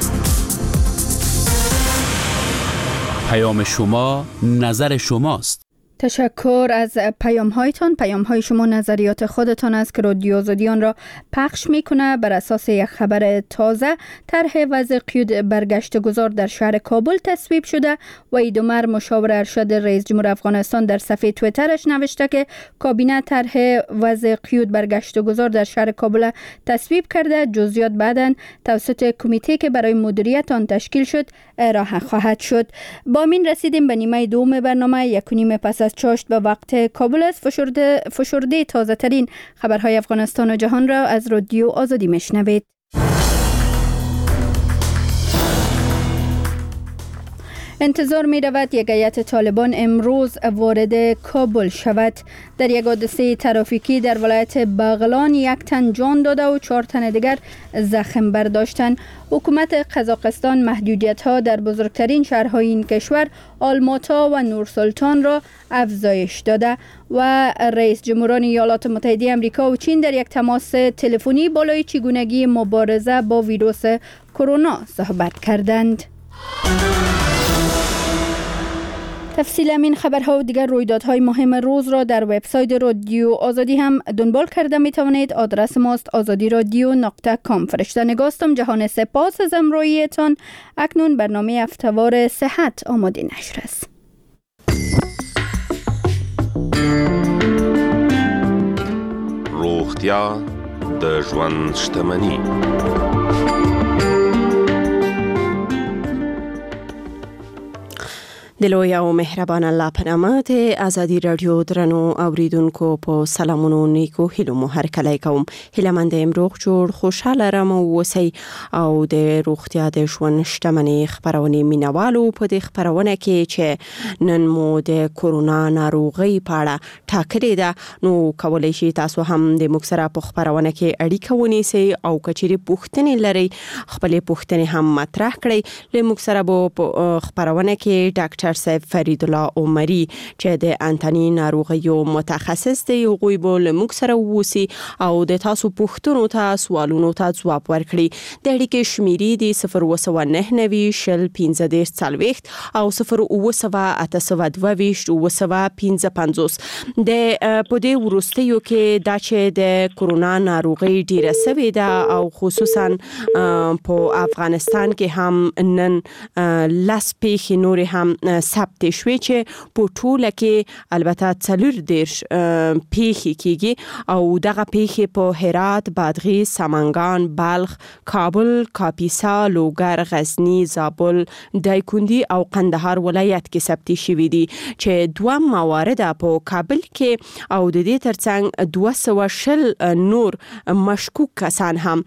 پیام شما نظر شماست. تشکر از پیام های شما نظریات خودتان است که رادیو آزادی آن را پخش میکنه. بر اساس یک خبر تازه طرح وضع قیود برگشت گذار در شهر کابل تصویب شده. وحید عمر مشاور ارشد رئیس جمهور افغانستان در صفحه توییترش نوشته که کابینه طرح وضع قیود برگشت گذار در شهر کابل تصویب کرده. جزئیات بعداً توسط کمیته که برای مدیریت آن تشکیل شد ارائه خواهد شد. با این رسیدیم به نیمه دوم برنامه. 1:30 پس از چاشت به وقت کابل است. فشرده تازه ترین خبرهای افغانستان و جهان را از رادیو آزادی میشنوید. انتظار می رود یک هیئت طالبان امروز وارد کابل شود. در یک حادثه ترافیکی در ولایت بغلان 1 تن جان داده و 4 تن دیگر زخم برداشتند. حکومت قزاقستان محدودیت‌ها در بزرگترین شهرهای این کشور آلماتا و نورسلطان را افزایش داده و رئیس جمهوران ایالات متحده آمریکا و چین در یک تماس تلفنی بالای چگونگی مبارزه با ویروس کرونا صحبت کردند. تفصیل این خبرها و دیگر رویدادهای مهم روز را در وبسایت رادیو آزادی هم دنبال کرده می توانید. آدرس ماست azadiradio.com. فرشته نگاستم. جهان سپاس از همراهیتان. اکنون برنامه هفته‌وار صحت آماده نشر است. روغتیا د ژوند شتمني. دلوی او مهربان الله په نامه د ازادي رادیو درنو اوریدونکو په سلامونو نیکو هیلو مو هر کله کوم. هیلمند امروغ جوړ خوشاله رم اوسئ او د روغتیا د ژوند شتمنۍ خبرونه مینوالو په دې خبرونه کې چې نن مو د کورونا ناروغي په اړه ټاکلې ده. نو کولای شئ تاسو هم د موږ سره په خبرونه کې اړیکه ونیسئ او کچېرې پوښتنې لرئ خپلې پوښتنې هم مطرح کړئ. له موږ سره په خبرونه کې ډاکټر صاحب فرید الله عمری چې د انتنی ناروغیو متخصص دی غوی بول موږ سره ووسی او د تاسو پوښتنو ته سوالونو ته ځواب ورکړي. د اړیکې شمیرې دی 02990 شل 15 40 او 09822 955. د پدې ورستیو کې دا چې د کورونا ناروغي ډیره سوي ده او خصوصا په افغانستان کې هم نن لاس پیښې نور هم ثبت شوي چې په ټوله کې البته 40 پیښې کېږي او دغه پیښې په هرات، بادغیس، سمنګان، بلخ، کابل، کاپیسا، لوګر، غزنی، زابل، دایکندي او قندهار ولایت کې ثبت شوي دي چې 2 موارد په کابل کې او د دې ترڅنګ 210 نور مشکوک کسان هم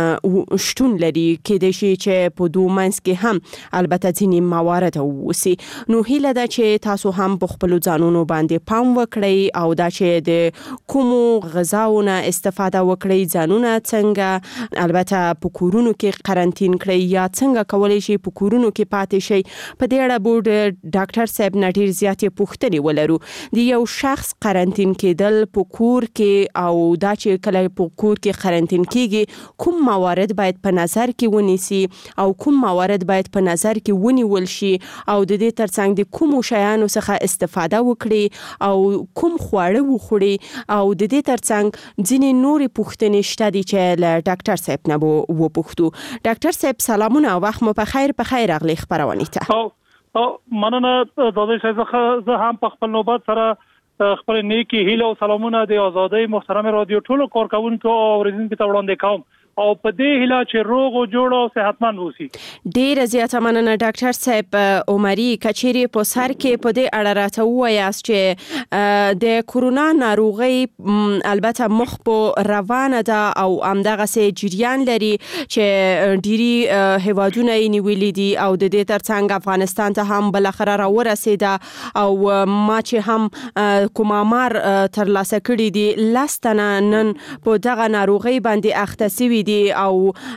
شتون لري کېدای شي چې په دوه منځ کې هم البته ځینې موارد ووسی. نو هیله ده چې تاسو هم په خپل ځانونو باندې پام وکړئ او دا چې د کومو غذاونو استفاده وکړئ، ځانونه څنګه البته په کورونو کې قرنټین کړئ یا څنګه کولای شئ په کورونو کې پاتې شئ. په دې اړه بورډ ډاکټر صاحب نټیر زیاتې پوښتنې ولرو. د یو شخص قرنټین کېدل په کور کې او دا چې کله په کور کې قرنټین کېږي کوم موارد باید په نظر کې ونیسي او کوم موارد باید په نظر کې ونیول شي او د دې ترڅنګ د کوم شیانو څخه استفاده وکړي او کوم خواړه وخوري او د دې ترڅنګ ځینې نورې پوښتنې شته دي چې له ډاکټر صاحب نه وپوښتو. ډاکټر صاحب سلامونه، وخت مو په خیر اغلی خبرونه ته. او مننه دادی صاحب. زه هم په خپل نوبت سره خپل نیکی هیله او سلامونه د آزادۍ محترم رادیو ټولو کارکونکو او اوریدونکو ته وړاندې کوم او په دې هیله چې روغ او جوړ او صحتمند اوسئ. ډیره زیاته مننه ډاکټر صاحب عمری. کچېری په سر کې په دې اړه راته ووایاست چې د کورونا ناروغي البته مخ په روانه ده او همدغه سي جریان لري چې ډيري هیوادونه یې نیولې دي او د دې ترڅنګ افغانستان ته هم بل اخر را ورسېده او ما چې هم کوم امر تر لاسه کړی دي لاستنه نن په دغه ناروغي باندې اخته سوي دي او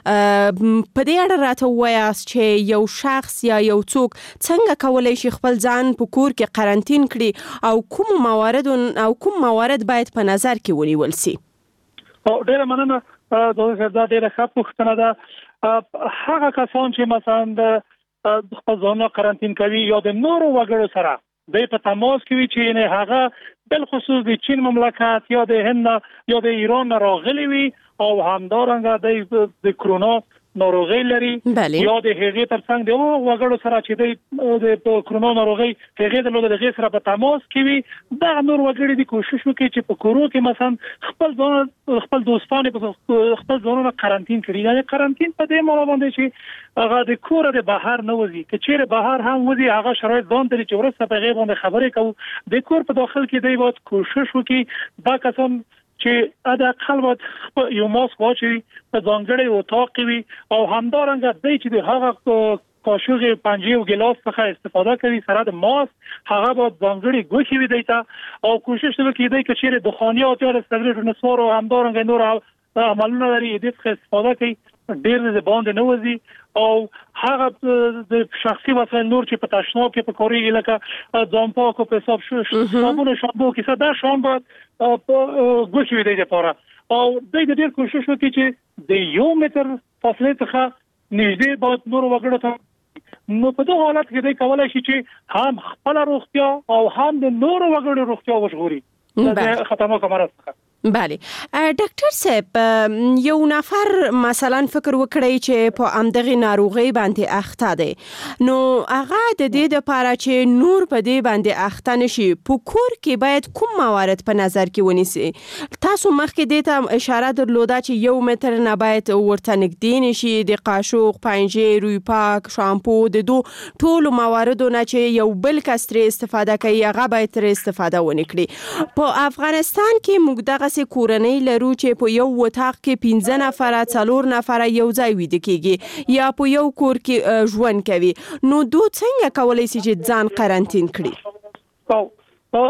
په دې اړه راته وایاست چې یو شخص یا یو څوک څنګه کولای شي خپل ځان په کور کې قرنټین کړي او کوم موارد باید په نظر کې ونیول شي. او ډیره مننه دا ډیره ښه پوښتنه ده. هغه کسان چې مثلا د خپل ځان قرنټین کوي یا د نورو وګړو سره د په تماس کې وي چې نه هغه بل خصوص د چین مملکت یا د هند یا د ایران راغلي وي او همدارنګه د کرونا ناروغي لري یا د هغې ترڅنګ د وګړو سره چې د کرونا ناروغي هغې د لږ سره په تماس کې وي دا نور وګړي د کوشش وکړي چې په کورو کې مثلا خپل دوستان خپل ځانونه قرنطین کړي یعنی قرنطین په دې معنی باندې چې هغه د کور د بهر نه وځي که چیرې بهر هم وځي هغه شرایط ځان ته چې ورسته په غیب باندې خبرې کوو د کور په داخل کې دی باید کوشش وکړي دا کسان چې ادا خپل یو ماسک واچي په ځانګړي اتاق وي او همدارنګه د چې د هغه قاشوغ پنجه او ګلاس څخه استفاده کوي سره د ماسک هغه به ځانګړي ګوښي وي دیتا او کوشش وکړي چې چیرې دخانیات یا سګریټ نسوار او همدارنګه نور عملونه لري د استفاده کوي ډیر د باندې نه وځي او هغه د شخصي وسایل نور چې په تشناب کې په کوري لکه ځان پاک او پیساب صابون شامپو کې صدا شام بعد ګوښي دی لپاره او د دې کوشش وکړي چې د 1 متر فاصله څخه نږدې باید نور وګړو ته نو په دغه حالت کې د کولای شي چې هم خپل روغتیا او هم د نور وګړو روغتیا وژغوري د ختمه کومه څخه بله ډاکټر صاحب یو نفر مثلا فکر وکړي چې په امدغه ناروغي باندې اخته دي نو هغه د دې لپاره چې نور په دې باندې اخته نشي په کور کې باید کوم موارد په نظر کې ونیسي تاسو مخکې دې ته اشاره درلوده چې 1 متر نه باید ورته نږدې نشي د قاشوغ پنجه روی پاک شامپو د ټولو مواردو نه چې یو بل کس ترې استفاده کوي هغه باید ترې استفاده ونه کړي په افغانستان کې موږ دغه کورنۍ لرو چې په یو وطاق کې 15 نفر 4 نفر یو ځای ویده کېږي یا په یو کور کې ژوند کوي نو دوی څنګه کولای شي چې ځان قرنطین کړي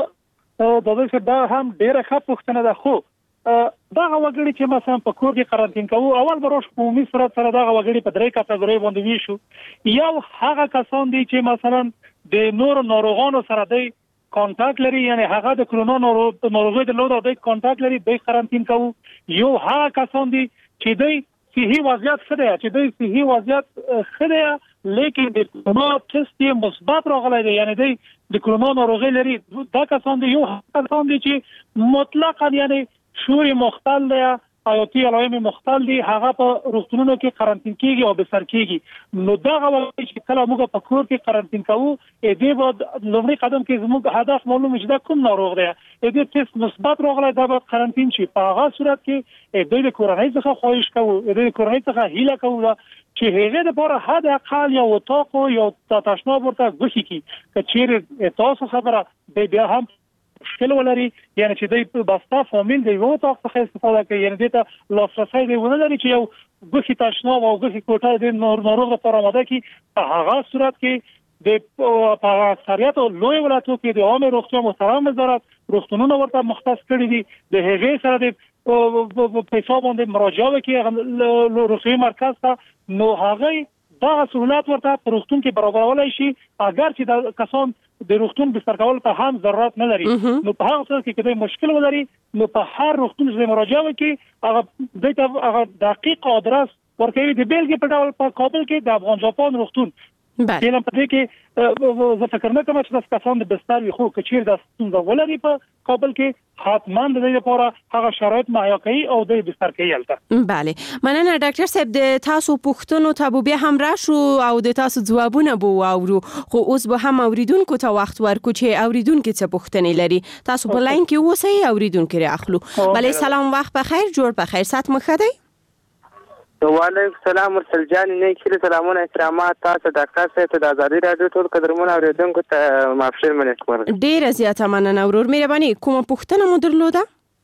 دا هم ډیره ښه پوښتنه ده خو دا وګړي چې مثلا په کور کې قرنطین کوو اول بروش په عمومي صورت سره دا وګړي په 3 کټګوري باندې ویشو یو هغه کسان دي چې مثلا د نور ناروغانو سره دی کانټاکټ لري یعنی هغه د کرونا ناروغي د لوړ د کانټاکټ لري د قرنطین کوو یو هغه کسان دي چې د صحي وضعیت څه دی چې د صحي وضعیت څه دی لیکن د کرونا ټیسټ یې مثبت راغلی دی یعنی د کرونا ناروغي لري دا کسان دي یو کسان دي چې مطلقاً یعنی شوري مختل دی حیاتي علائم مختل دي هغه په روغتونونو کې قرنطین کیږي او بسر کیږي نو دا هغه چې کله موږ په کور کې قرنطین کوو دې بعد لومړی قدم کې زموږ هدف معلوم شي دا کوم ناروغ دی دې ټیسټ مثبت راغلی دا به قرنطین شي په هغه صورت کې د کورنۍ څخه خواهش کوو د کورنۍ څخه هیله کوو چې هغه د لپاره حد اقل یو اتاق یو تشناب ورته ګوښي کی چې چیرې تاسو خبره بیا هم مشکل ولري یعنی چې د بستا فامیل د یو اتاق څخه استفاده کوي یعنی د لاسرسي دی ونه لري چې یو ګوښي تشناب او ګوښي کوټه د ناروغ لپاره آماده کی په هغه صورت کې د په اکثریت لوی ولایتونو کې د عامه روغتیا محترم وزارت روغتونونه ورته مختص کړي دي د هغې سره د پیسو باندې مراجعه وکړي روغتیايي مرکز ته نو هغه دا سہولت ورته په روغتون کې برابرولای شي اگر چې د کسان د روغتون بستر کول ته هم ضرورت نه لري نو په هغه صورت کې کله مشکل ولري نو په هر روغتون کې مراجعه وکړي هغه دقیق ادرس ورکوي د بیلګې په ډول په کابل کې د افغان جاپان روغتون بله په دې کې زه فکر نه کوم چې د کسان د بستر وي خو کچیر د ستونزه ولري په کابل کې حتما د دې لپاره هغه شرایط مهیا کوي او د بستر کوي البته بله مننه ډاکټر صاحب د تاسو پوښتنو ته بیا هم راشو او د تاسو ځوابونه بو اورو خو اوس به هم اوریدونکو ته وخت ورکو چې اوریدونکو څه پوښتنې لري تاسو په لاین کې اوسئ اوریدونکو لري اخلو بله سلام وخت بخیر جوړ بخیر سات مخدی وعلیکم السلام مرسل جان نه کله سلامونه احترامات تاسو ډاکټر صاحب ته د ازادي رادیو ټول قدرمن اوریدونکو ته معافشر مننه کوم ډیر زیاته مننه ورور مهرباني کومه پوښتنه مو درلوده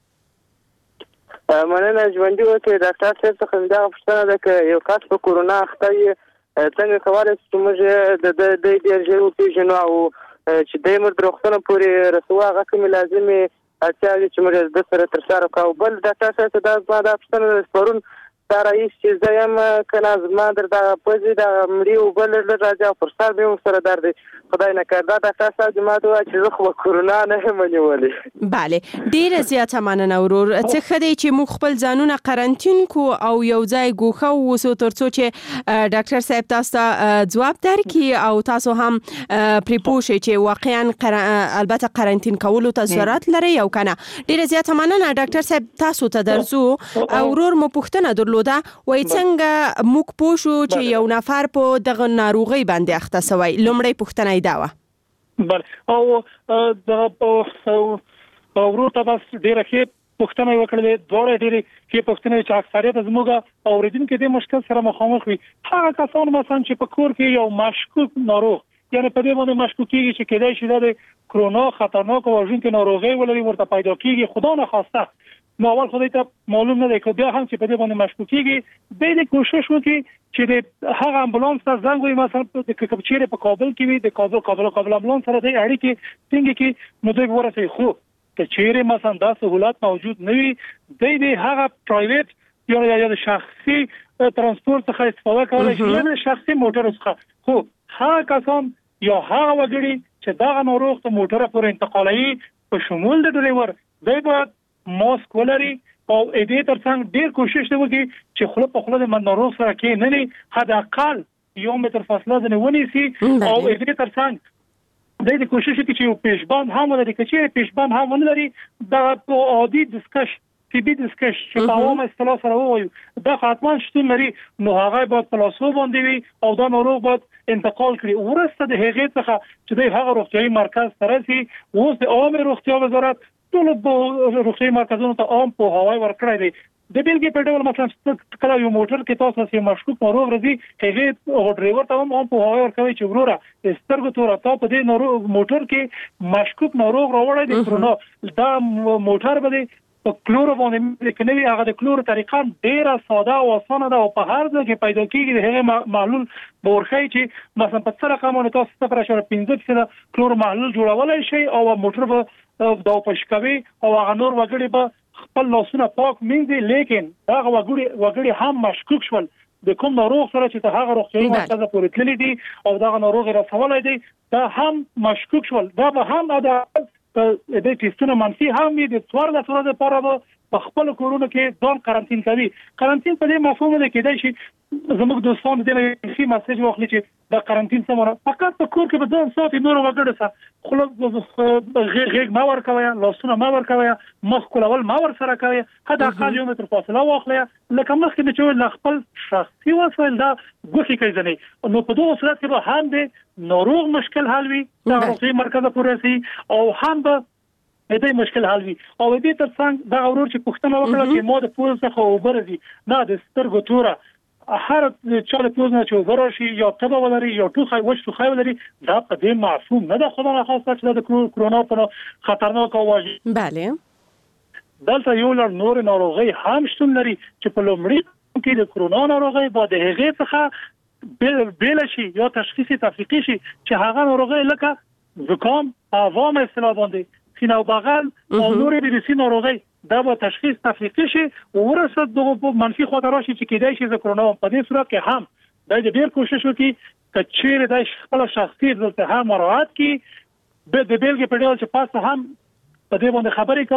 مننه ژوندۍ وته ډاکټر صاحب څخه دا پوښتنه ده چې یو کس په کورونا اخته څنګه کولای شي موږ د دې ډیر پیژنو او چې د مرګ روغتونه پورې رسوا هغه کوم لازمي اړتیا چې موږ د سره تر سره کوو بل ډاکټر صاحب دا پوښتنه پرون دا رئیس چې زه یم کنه زما در دغه پوزې د مړي اوبه لږ راځي او پر سر مې هم سره درد دی خدای نکرده دا ډاکټر صاحب ما ته وویل چې زه خو کرونا نه یم نیولې. بله ډیره زیاته مننه ورور. څه ښه دی چې موږ خپل ځانونه قرنطین کو او یو ځای ګوښه واوسو ترڅو چې ډاکټر صاحب تاسو ته ځواب درکړي او تاسو هم پرې پوه شئ چې واقعا البته قرنطین کولو ته ضرورت لري او کنه. ډیره زیاته مننه ډاکټر صاحب تاسو ته درځو. ورور مو پوښتنه درلوده وای څنګه موږ پوه شو چې یو نفر په دغه ناروغي باندې اخته شوی. لومړی پوښتنه یې دا وه. بله او د ورور ته بس ډیره ښه پوښتنه وکړلې. دواړه ډیرې ښې پوښتنې چې اکثریت زموږ اوریدونکو د مشکل سره مخامخ وي. هغه کسان مثلا چې په کور کې یو مشکوک ناروغ یعنی په دې باندې مشکوک کیږي چې کېدای شي د کرونا خطرناک او وژونکې ناروغي ولري ورته پیدا کیږي خدا نه خواسته نو اول خدای ته معلوم نه دی که بیا هم چې په دې باندې مشکوک کیږي به دې کوشش وکړي چې د هغه امبولانس ته زنګ وي مثلا د کپچېره په کابل کې وي د کابل امبولانس سره د اړیکې څنګه کې نو دوی ورسې خو که چیرې مثلا دا سہولت موجود نه وي د هغه پرایویټ یا د شخصي ترانسپورت څخه استفاده کولای شي یا شخصي موټر څخه خو هغه کسان یا هغه وګړي چې دا ناروغ ته موټر پورې انتقالوي په شمول د ډرایور دوی باید ماسک ولري او دې ترڅنګ ډیر کوشش وکړي چې خپل په خپل د ناروغ سره کې نه نه حد اقل 1 متر فاصله ځنه ونیسي او دې ترڅنګ د کوشش وکړي چې پیشبان هم ولري چې پیشبان هم ولري د عادي ډسکش ټي بي ډسکش چې په عامه اصطلاح سره وایو دا حتمان شتون لري نو هغه باید په لاسو باندې وي او دا ناروغ باید انتقال کړي ورسته د هغې څخه چې د هغه روغتيایي مرکز سره سي اوس د عامه روغتیا وزارت ټول روغتيایي مرکزونو ته عام په هواي ورکړی دی. د بیلګې په ډول مثلا کله یو موټر کې تاسو سي مشکوک ناروغ راځي هغه او ډرایور ته هم په هواي ورکوي چې وروره سترګو تور ته په دې ناروغ موټر کې مشکوک ناروغ راوړی دی کرونا دا موټر به په کلور باندې کې نوی هغه د کلور طریقه ډیره ساده او اسانه ده او په هر ځای کې پیدا کیږي د هغه معلول بورخی چې مثلا په څه رقمونه تاسو 0.15% کلور معلول جوړولای شي او موټر به دا پښکوي او هغه نور وګړي به خپل لاسونه پاک مینځي لیکن دا وګړي هم مشکوک شول د کوم ناروغ سره چې ته هغه روغتيایي مرکز پورې تللی دي او دا ناروغ رسولای دي دا هم مشکوک شول دا به هم دا د ټیسټونو منفي هم دي د څوار د څوار لپاره په خپل کورونو کې ځان قرنطین کوي. قرنطین په دې مفهوم ده کې چې زموږ دوستان دې شي مسیج واخلي چې د قرنطین سمونه فقط په کور کې به ځان ساتي نور وګړي سره خلک غیږ ما ورکوي لاسونه ما ورکوي مخ کولول ما ور سره کوي حتی اقل 1 متر فاصله واخلي لکه مخکې چې له خپل شخصي وسایل دا ګوښي کوي ځنه نو په دغه صورت کې به هم د ناروغ مشکل حل وي د روغتي مرکز پورې سي او هم به دې مشکل حل وي او دې ترڅنګ دا ورور چې پښتنه وکړه چې مو د پوز څخه وبرزي نه د سترګو توره هر چا له پوز نه چې وبرشي یا تبه ولري یا ټوخی وښتو لري دا په دې معصوم نه ده خدای نه خواسته چې د کرونا په خطرناک او بله دلته یو لړ نور ناروغي هم شتون لري چې په لومړي کې د کرونا ناروغي بعد هغه څخه بل شي یا تشخیص تفریقي شي چې هغه ناروغي لکه زکام عوام اصطلاح باندې سینه او بغل او نورې د سینې ناروغي دا به تشخیص تفریقي شي او ورسره دغه منفي خطر راشي چې کېدای شي د کرونا په دې صورت کې هم د ډېر کوشش وکړي چې چیرې د خپل شخصي ځل هم مراعات کړي به د بیلګې په ډول چې پاسه هم په دې باندې خبرې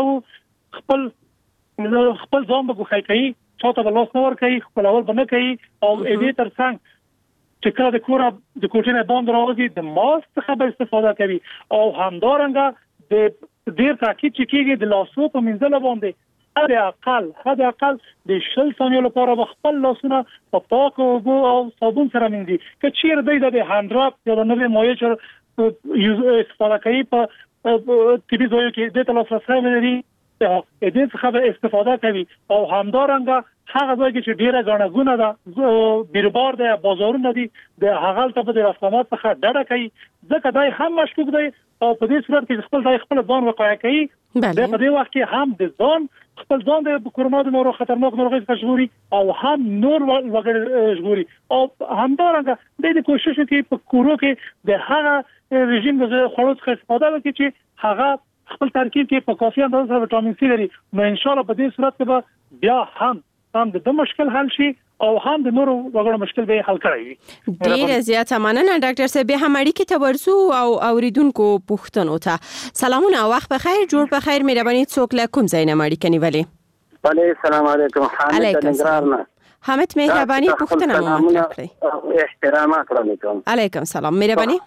کوو خپل ځان به ګوښی کوي چاته به لاس نه ورکوي خپل اول به نه کوي او دې ترڅنګ چې کله د کوټې نه باندې راوځي د ماسک څخه به استفاده کوي او همدارنګه د ډیر تاکید چې کېږي د لاسو په منځله باندې حد اقل د 20 ثانیو لپاره خپل لاسونه په پاکو اوبو او صابون سره مینځي که چیرې د هاند راپ یا د نوې مایع چې استفاده کوي په طبي ځایو کې د لاسرسي لري دې څخه به استفاده کوي او همدارنګه هغه ځای کې چې ډیره غاڼه‌ګونه ده بیربار ده بازارونه دي د هغه ته په رسمات څخه ډډه کوي ځکه دای هم مشکوک دی او په دې صورت کې خپل ځان وقایع کوي د په دې وخت کې هم د ځان خپل ځان د کرونا د نورو خطرناک ناروغۍ څخه ژغوري او هم نور وګړي ژغوري او همدارنګه د کوشش کوي په کورو کې د هغه رژیم د خوړو څخه استفاده وکړي چې هغه خپل ترکیب کې په کافي اندازه وټامین سي لري نو ان شاء الله په دې صورت کې به بیا هم هم د مشکل حل شي او هم د نورو وګړو مشکل به حل کړي. ډیر زیات مننه ډاکټر صاحب. هم اړیکې ته ورسو او اوریدونکو پوښتنو ته. سلامونه، وخت بخیر، جوړ بخیر، مهرباني. څوک له کوم ځای نه اړیکه نیولې؟ بله، سلام علیکم. حامد نگران. حامد مهرباني پوښتنه مو مطرح کړئ. احترامات را میکنم. علیکم سلام، مهرباني.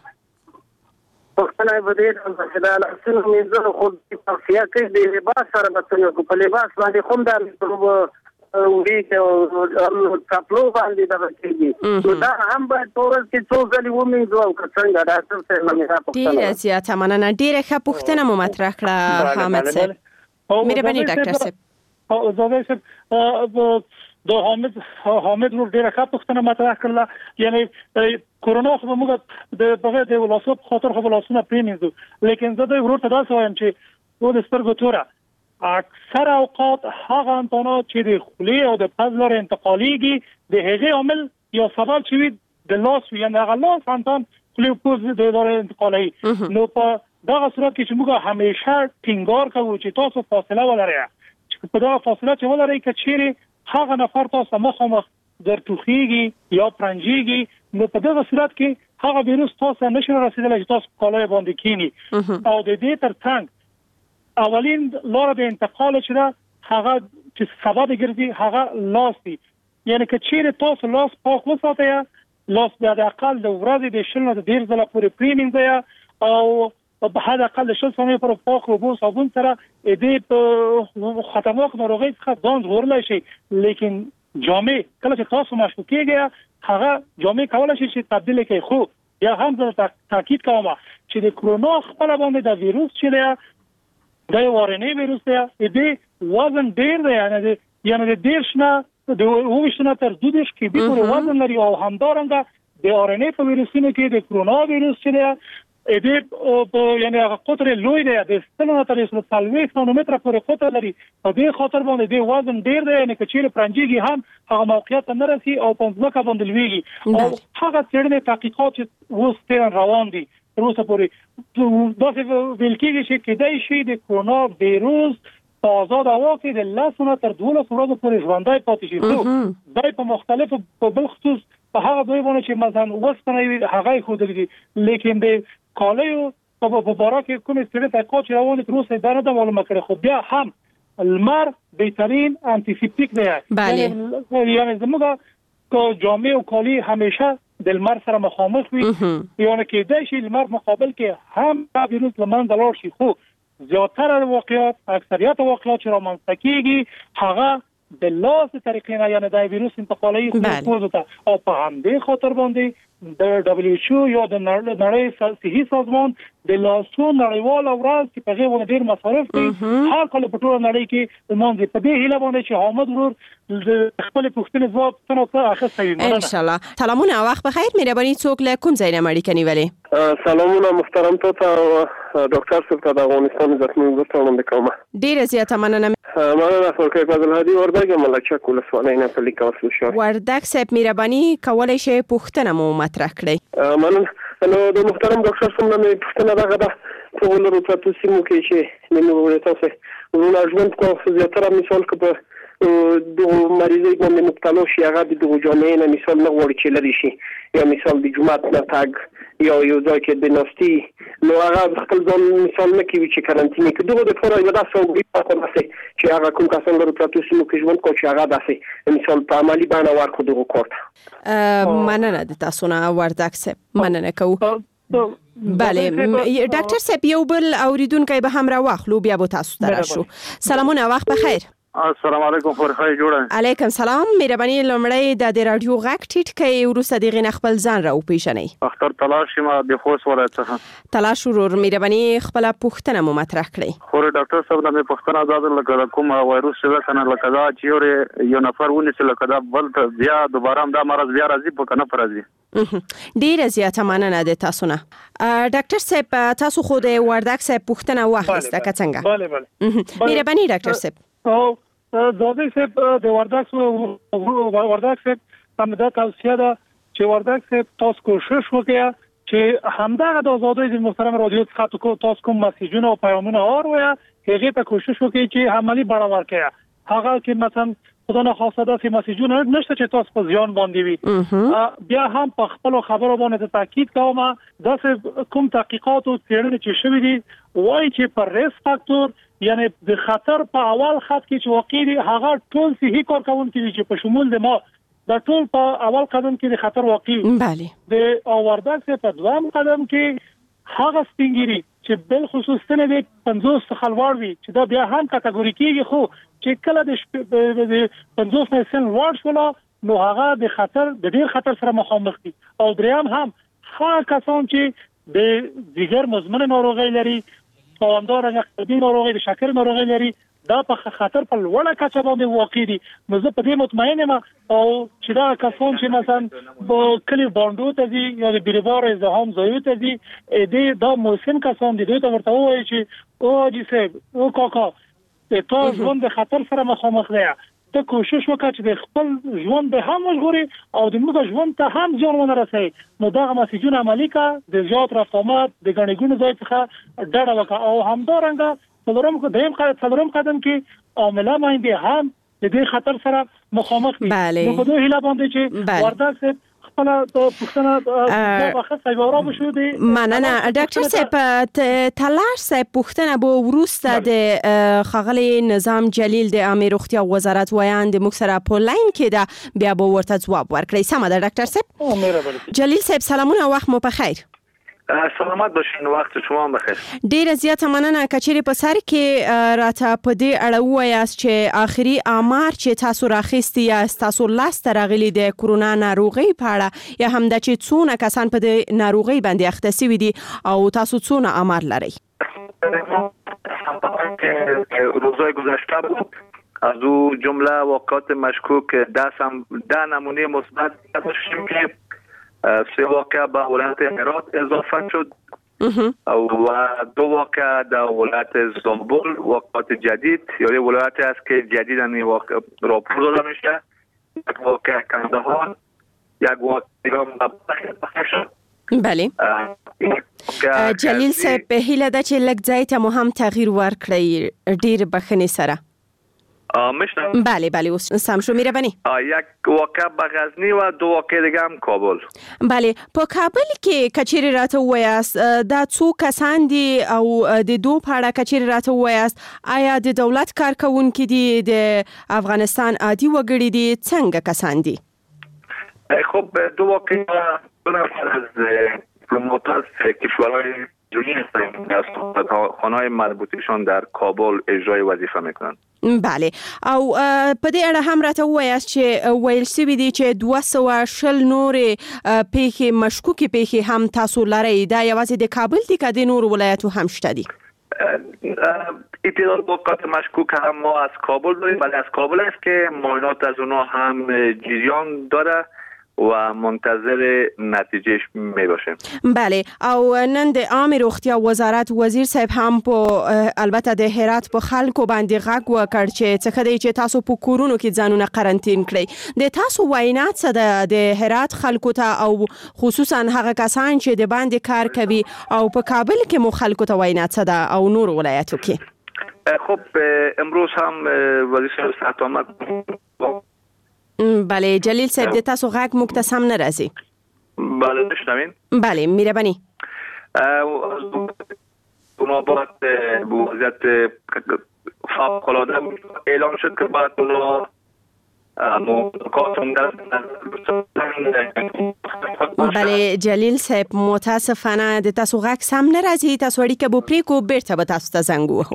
پښتنه په دې ډول چې د لاسونو مینځلو خو توصیه کوي د لباس سره به په لباس باندې کوم د وی او تپلو باندې دا کېږي نو دا هم باید ټول کې څو ځلې ومینځو او څنګه دا څه نه میرا پښتنه. ډیره زیاته مننه، ډیره ښه پوښتنه مو مطرح کړه حامد صاحب. مهرباني ډاکټر صاحب. زاده صاحب د حامد نور ډیره ښه پوښتنه مطرح کړله. یعنی کورونا خو موږ د بغیر د ولاسو خاطر خو ولاسونه پرېمینځو، لیکن زه د ورته دا وایم چې و د سترګو توره اکثر اوقات هغه انتانات چې د خولې او د پز لاره انتقالیږي د هغې عامل یا سبب چې وي د لاس وي، یعنی هغه لاس انتان خولې او پز د لاره انتقالوي. نو په دغه صورت کې چې موږ همیشه ټینګار کوو چې تاسو فاصله ولرئ، چې په دغه فاصله چې ولرئ که چیرې هغه نفر تاسو مخامخ در ټوخیږي یا پرنجیږي، نو په دغه صورت کې هغه ویروس تاسو نشي رسیدلی چې تاسو کالای باندې کینی. او د دې ترڅنګ اولین لاره د انتقال چې ده هغه چې سبب ګرځي هغه لاس دی. یعنی که چیرې تاسو لاس پاک وساتئ، لاس بیا د اقل د ورځې د 10 نه 13 ځله پورې پرېمینځئ او په حد اقل د 10 ثانیې پورې پاک اوبو صابون سره دې په خطرناک ناروغۍ څخه ځان ژغورلی شي. لیکن جامې کله چې تاسو مشغول کېږئ هغه جامې کولی شي چې تبدیل کړئ. خو یا هم زه تاکید کوم چې د کرونا خپل باندې د ویروس چې دی دا یو آرنې ویروس دی، د وزن ډیر دی، یعنی د 10 نه د 20 نه تر 22 کې د پورې وزن لري. او همدارنګه د آرنې په ویروسونو کې د کرونا ویروس چې دی د یعنی هغه قطر لوی دی، د 100 نه تر 140 نانومتره پورې قطر لري. په دې خاطر باندې د وزن ډیر دی، یعنی که چیرې پرنجیږي هم هغه موقعیت ته نه رسي او په ځمکه باندې لویږي. او هغه څېړنې تحقیقات چې اوس روان دي تر اوسه پورې داسې ویل کېږي چې کېدای شي د کرونا ویروس په آزاد هوا کې د 10 نه تر 12 ورځو پورې ژوندی پاتې شي. خو دا په مختلفو په بل خصوص په هغه ځای باندې چې مثلا وسپنه وي هغه یې ښودل دي، لیکن د کالیو په باره کې کومې څېړنې تحقیقات چې روان دي تر اوسه دا نه ده معلومه کړې. خو بیا هم المر بهترین انتیسپتیک دی. یعنی زموږ جامې او کالي همیشه د لمر سره مخامخ وي، یعنی کېدای شي لمر مقابل کې هم دا ویروس له منځه لاړ شي. خو زیاتره واقعیات اکثریت واقعیات چې رامنځته کېږي هغه د لاس طریقې نه، یعنی د ویروس انتقالي خپل ته. او په همدې خاطر باندې د WHO یا د نړۍ صحي سازمان د لاسو نړیوال ورځ چې په غوښتنه ډیر مصارف کوي هر کله په ټول نړۍ کې مونږ په دې هیله باندې چې حامد ورور خپل پوښتنې ځواب څنګه اخیستي. ان شاء الله. سلامونه، وخت بخیر، مهرباني. څوک له کوم ځای نه اړیکه نیولې؟ سلامونه محترم ته ډاکټر صاحب ته د افغانستان عزتمن ورته وړاندې کوم. ډیره زیاته مننه. مننه فورکې فضل هادي وردګ ملکچک ولسوالۍ نه په لیکه وسو شو. وردګ صاحب مهرباني کولای شي پوښتنه مو مطرح کړئ. مننه. نو د محترم ډاکټر صاحب نه پوښتنه راغله په ولرو تاسو سیمو کې چې نن ورته تاسو ورونه ژوند کوو زیاتره مثال کې د مریضۍ باندې مبتلا شي هغه د جامعې نه مثال نه غواړي چې لري شي یا مثال د جمعات نه تاګ یا یو ځای کې د ناستي نو هغه خپل ځان مثال نه کوي چې کارانتینې کې دغه د فورا یو داسې وګړي چې هغه کوم کسان ورته تاسو سیمو کې ژوند کوي چې هغه داسې مثال په عملی باندې ورکو دغه کوړه. مننه د تاسو نه وردګ صاحب، مننه کوو. بله ډاکټر صاحب یو بل اوریدونکو به هم راوخلو بیا به تاسو ته راشو. سلامونه، وخت بخیر. السلام علیکم فرخای جوړه. علیکم سلام. مهرباني لمړی د رادیو غږ ټیټ کړئ وروسته دغه خپل ځان را وپیژنئ. اختر تلاش ما د خوست ولایت څخه. تلاش ورور مهرباني خپل پوښتنه مو مطرح کړئ. خو ډاکټر صاحب د پوښتنه زاد لکه کوم وایروس چې کنه لکه دا چې یو نفر ونی چې لکه دا بل بیا دوباره دا مرض بیا راځي په کنه راځي. ډیره زیاته مننه د تاسو نه. ډاکټر صاحب تاسو خو د وردګ صاحب پوښتنه واخیسته که څنګه؟ بله بله. مهرباني ډاکټر صاحب. زاده صاحب د وردګ صاحب هم دا توصیه ده چې وردګ صاحب تاسو کوشش وکړئ چې همدغه د آزادۍ د محترم رادیو څخه تاسو کوم مسیجونه او پیغامونه اوروي هغه ته کوشش وکړئ چې عملی بڼه ورکړي. هغه کې مثلا خدا نخواسته داسې مسیجونه نشته چې تاسو په ځان باندې وي. بیا هم په خپل خبرو باندې تاکید کوم داسې کوم تحقیقات او څېړنې چې شوې دي وایي چې پر ریسک فاکتور یعنی د خطر په اول خط کې چې واقع دي هغه ټول صحي کارکونکي دي چې په شمول د ما د ټول په اول قدم کې د خطر واقع بله د اوردک په دوام قدم کې هغه سپینګری چې بل خصوص نه د 50 څخه لوړ وي چې دا بیا هم کټګوري کېږي خو چې کله د 50 نه سن لوړ شول نو هغه د خطر د ډیر خطر سره مخامخ دي. او دریم هم هغه کسان چې د دیگر مزمن ناروغي لري او همدارنګه قلبي ناروغي د شکر ناروغي لري دا په خطر په لوړه کچه باندې واقع دي. نو زه په دې مطمئن یم او چې دا کسان چې مثلا په کلی باندې ته دي یا د بیروار ازدحام ځایو ته دي دې دا موسم کسان دي دوی ته ورته وایي چې او دې سه او کاکا ته ژوند د خطر سره مخامخ دی ته کوشش وکړه چې د خپل ژوند به هم وژغوري او د موږ ژوند ته هم ځان ونه رسوي. نو دا مسیجونه عملي کا د زیات رقمات د غني ګونو ځای څخه ډډه وکړه او همدارنګه څلورم قدم کې عامله مایندې هم د دې خطر سره مخامخ دي. نو په دوه هیله باندې چې وردک خپل پښتنه واخصه یو شو دي. مننه ډاکټر صاحب تلاش صاحب پښتنه بو ورسته د خغلی نظام جلیل د عامه روغتیا وزارت ویان د مکسره په لاین کې دا بیا به ورته جواب ورکړي. سم ده ډاکټر صاحب. جلیل صاحب سلامونه وخت مو په خیر. سلامات باشین وخت شما بخیر. ډیر زیاته مننه کچېری په سر کې راته په دې اړه وایاست چې آخري آمار چې تاسو راخېستي یا تاسو لاس راغلي د کرونا ناروغي په اړه یا هم د چې څونه کسان په دې ناروغي باندې اخته شوي دي او تاسو څونه آمار لرئ؟ روزهای گذشته بود از او جمله واقعات مشکوک 10 نمونه مثبت داشتیم که 3 واقعه به ولایت هرات اضافه شد و 2 واقعه در ولایت زنبول واقعات جدید یعنی ولایتی است که جدیداً این واقع راپور داده میشه. 1 واقعه کندهار 1 واقعه بخشد. بله جلیل صاحب په هیله ده چې لږ ځای ته مو هم تغییر ورکړئ ډیر بخښنې سره. میشنم؟ بله اوس سم شو مهربانی. 1 واقعه به غزنی و 2 واقعه دیگه هم کابل. بله په کابل کې کچېری راته وایاست دا څو کسان دي او د دو پاړه کچېری راته وایاست آیا د دولت کارکونکو دي د افغانستان عادي وګړي دي څنګه کسان دي؟ خب 2 واقعه 2 نفر از دیپلمات‌های کشورهای جنوبی هستند از خانه‌های مربوطه‌شان در کابل اجرای وظیفه میکنند. بله او په دې اړه هم راته وایاست چې ویل شوي دي چې 220 نورې پیښې مشکوکې پیښې هم تاسو لرئ دا یوازې د کابل دي که د نورو ولایتو هم شته دي؟ اطلاعات واقعات مشکوک هم ما از کابل داریم ولی از کابل است که معاینات از اونها هم جریان داره و منتظر نتیجهش می باشیم. بله او نن د عامه روغتیا وزارت وزیر صاحب هم په البته د هرات په خلکو باندې غږ وکړ چې څه کدی چې تاسو په کورونو کې ځانونه قرنټین کړئ. د تاسو وینات څه د هرات خلکو ته او خصوصا هغه کسان چې د باندې کار کوي او په کابل کې مو خلکو ته وینات څه ده او نور ولایتو کې؟ خب امروز هم وزیر صحت آمد. بله جلیل صاحب د تاسو غږ موږ ته سم نه راځي. بله نشنوین؟ بله مهرباني. اونا باید به وضعیت فوق‌العاده اعلام شد که باید اونا بله جلیل صاحب متاسفانه د تاسو غږ سم نه راځي. تاسو اړیکه به پریکو بیرته به تاسو ته زنګ ووهو.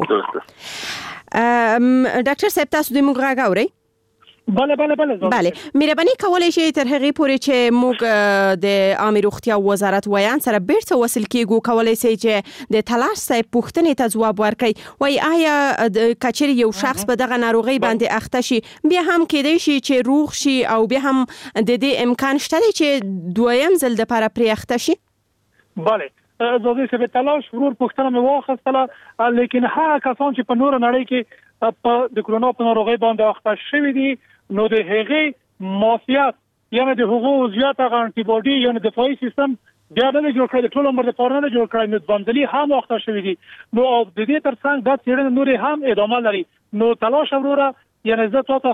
ډاکټر صاحب تاسو د موږ غږ اورئ؟ بله مهرباني کولای شئ تر هغه پورې چې موږ د عامه روغتیا وزارت ویان سره بیرته وصل کیږو کولای شئ چې د تلاش صاحب پوښتنې ته ځواب ورکړئ. وای آیا کچېری یو شخص په دغه ناروغي باندې اخته شي بیا هم کېدای شي چې روغ شي او بیا هم د دې امکان شته چې دویم ځل د لپاره پرې اخته شي؟ بله زه به تلاش ورور پوښتنه مې واخیستله لیکن هغه کسان چې په نور نړۍ کې په د کرونا په ناروغي باندې اخته شوي دي نو د هغې معافیت یعنی د هغو زیات هغه انټي باډي یعنی دفاعي سیستم بیا نه جوړ کړی د ټول عمر لپاره نه جوړ کړی نو باندې هم اخته شوي دي. نو د دې ترڅنګ دا څېړنه نورې هم ادامه لري. نو تلاش وروره یعنی زه تاسو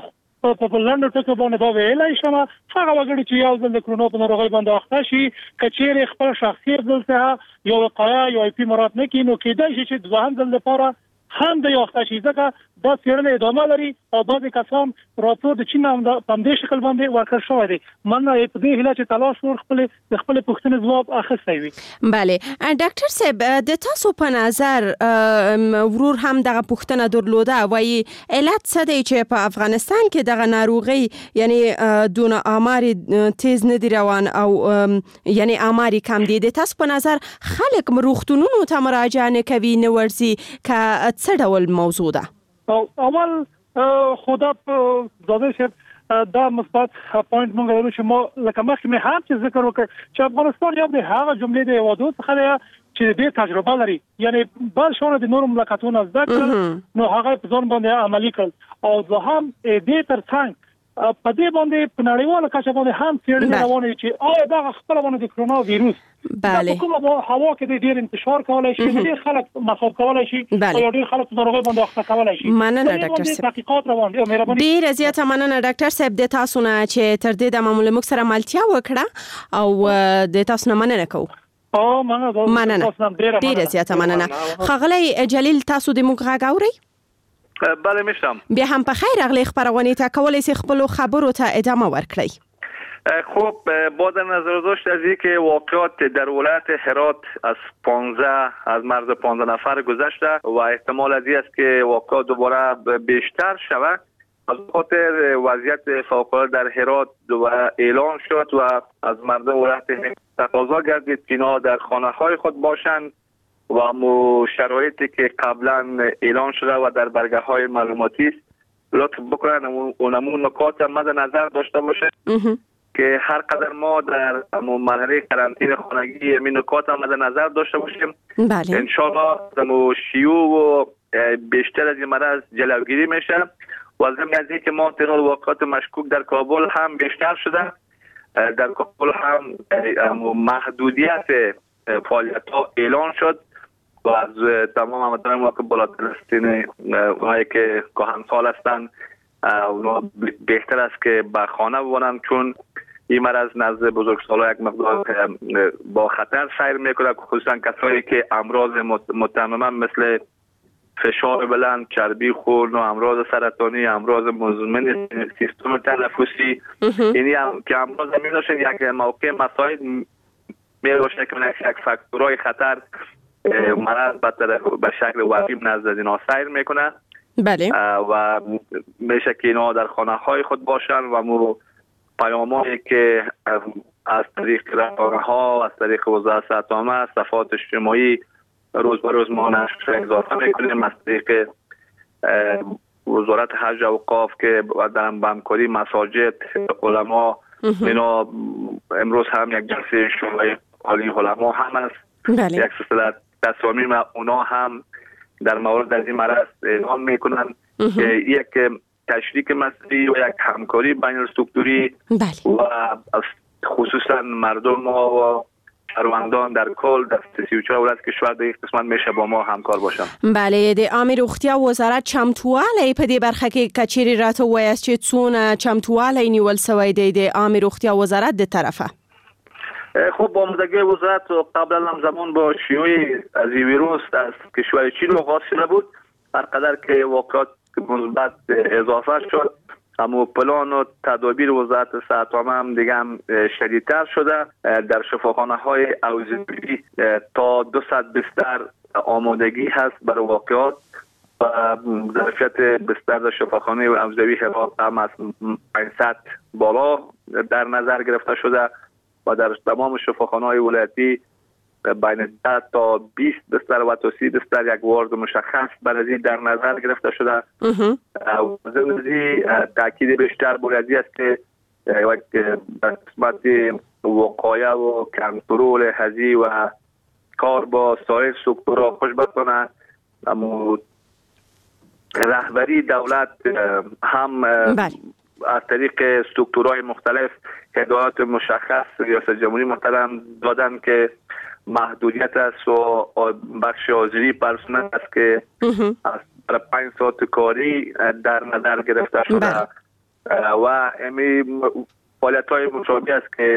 په لنډو ټکو باندې دا ویلای شم هغه وګړي چې یو ځل د کرونا په ناروغۍ باندې اخته شي کچېر خپل شخصي ځلته یو وقایه یو پی مراد نه کینو کېدای شي چې ځوان ځل لپاره هم د یو اخته شي ځکه دا څېړنه ادامه لري او بعضی کسان راپور د چین هم د پاندې شکل باندې ورکړ شوی دی مننه په دې هیله چې تلاش ور خپل پوښتنې ځواب اخیستی وي. بله ډاکټر صاحب د تاسو په نظر ورور هم دغه پوښتنه درلوده وایي علت څه دی چې په افغانستان کې دغه ناروغي یعنی دونه آمار تیز نه دی روان او یعنی آمار کم دي د تاسو په نظر خلک روغتونونو ته مراجعه نه کوي نه ورځي که څه ډول موضوع ده؟ اول خدا زاده شد دا مثبت پوینټ مونږ لرو چې مو لکه مخکې مې هم چې ذکر وکړ چې افغانستان یو د هغه جملې د هیوادو څخه دی چې دې تجربه لري یعنی بل شونه د نورو مملکتونو زده کړل نو هغه په ځان باندې عملي کړ او زه هم دې ترڅنګ په دې باندې په نړیواله کچه باندې هم څېړنې روانې چې آیا دا خپل باندې د کرونا ویروس بله کومه هوا کې ډېر انتشار کولای شي ډېر خلک مصاب کولای شي او ډېر خلک ناروغي باندې اخته کولای شي. مننه ډاکټر صاحب. تحقیقات روان دي او مهرباني ډېر زیاته مننه ډاکټر صاحب د تاسو نه چې تر دې د معمول موږ سره ملتیا وکړه او د تاسو نه مننه کوو. مننه ډېر زیاته مننه. ښاغلی جلیل تاسو د موږ غږ اورئ؟ بله میشم. بیا هم په خیر اغلی خبرونه ته کولای شي خپل خبرو ته ادامه ورکړئ. خب با در نظر داشت از اینکه واقعات در ولایت هرات از مرز 15 نفر گذشته و احتمال از این است که واقعات دوباره بیشتر شود از خاطر وضعیت فوق‌العاده در هرات و اعلان شد و از مردم ولایت تقاضا گردید که اینا در خانه‌های خود باشند و شرایطی که قبلا اعلان شده و در برگه‌های معلوماتی است لطف بکنن اونمون نکات مد نظر داشته باشه که هر قدر ما در مرحله قرنطینه خانگی این نکات مد نظر داشته باشیم بله انشالله شیوع و بیشتر از این مرض جلوگیری میشه و ضمن از اینکه ما تعداد واقعات مشکوک در کابل هم بیشتر شده در کابل هم محدودیت فعالیت‌ها اعلان شد و از تمام مدارم واقع بالاتر هستین اونایی که کهنسال هستن اونا بهتر است که به خانه بمانند چون این مرض نزد بزرگسال‌ها یک مقدار با خطر سیر میکنه خصوصا کسایی که امراض متمما مثل فشار بلند، چربی خون و امراض سرطانی، امراض مزمن سیستم تنفسی اینی هم که امراض می داشتن یک موقع مسائل می باشه که یک فاکتورهای خطر مرض به شکل وخیم نزد اینا سیر میکنه بله و میشه که اینا در خانه های خود باشن و مو پیامایی که از طریق رسانه ها از طریق وزارت صحت عامه صفحات اجتماعی روز به روز ما نشر اضافه میکنیم از طریق وزارت حج و اوقاف که در همکاری مساجد علما اینا امروز هم یک جلسه شورای عالی علما هم است بله. یک سلسله تصامیم اونا هم در مورد از این مرض اعلام میکنن که یک تشریک مسئولی و یک همکاری بین السکتوری بله. و خصوصا مردم ما و شهروندان در کل در 34 ولایت کشور در قسمت میشه با ما همکار باشن. بله د عامه روغتیا وزارت چمتوالی په دې برخه کې کچېری راته وایي چې څونه چمتوالی نیول شوی دی د عامه روغتیا وزارت د طرفه. خب با آمادگی وزارت قبلا هم زمان با شیوع از این ویروس از کشور چین آغاز شده بود هر قدر که واقعات مثبت اضافه شد اما پلان و تدابیر وزارت صحت عامه هم دیگه هم شدیدتر شده در شفاخانه های اوزیبی تا 200 بستر آمادگی هست برای واقعات و ظرفیت بستر در شفاخانه اوزیبی هم از 500 بالا در نظر گرفته شده و در تمام شفاخانه‌های ولایتی بین 10 تا 20 بستر و تا 30 بستر یک وارد مشخص برای در نظر گرفته شده. ضمن تاکید بیشتر باید است که یک قسمت وقایه و کنترل هزی و کار با سایر سکتورها خوشبختانه اما رهبری دولت هم از طریق سترکتورهای مختلف هدایات مشخص ریاست جمهوری محترم دادن که محدودیت است و بخش حاضری پرسنل است که از 5 ساعت کاری در نظر گرفته شده و امی فعالیت‌های مشابه است که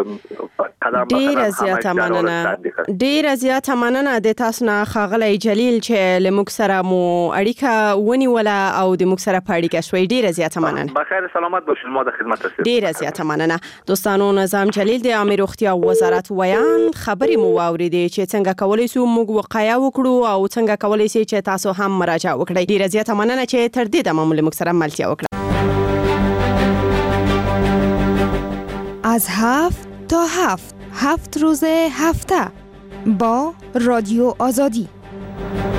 ډیر زیات مننه د تاسو نه ښاغلی جلیل چې لموږ سره مو اړیکه ونیوله او د موږ سره په اړیکه شوي. ډیر زیات مننه. بخیر سلامت باشید. ما د خدمت هستیم. ډیر زیات مننه. دوستانو نظام جلیل د عامه روغتیا وزارت ویان خبرې مو واوریدې چې څنګه کولای شو موږ وقایه وکړو او څنګه کولای شي چې تاسو هم مراجعه وکړئ. ډیر زیات مننه چې تر دې دمه مو موږ سره ملتیا وکړه. از 7 تا 7 روز هفته با رادیو آزادی.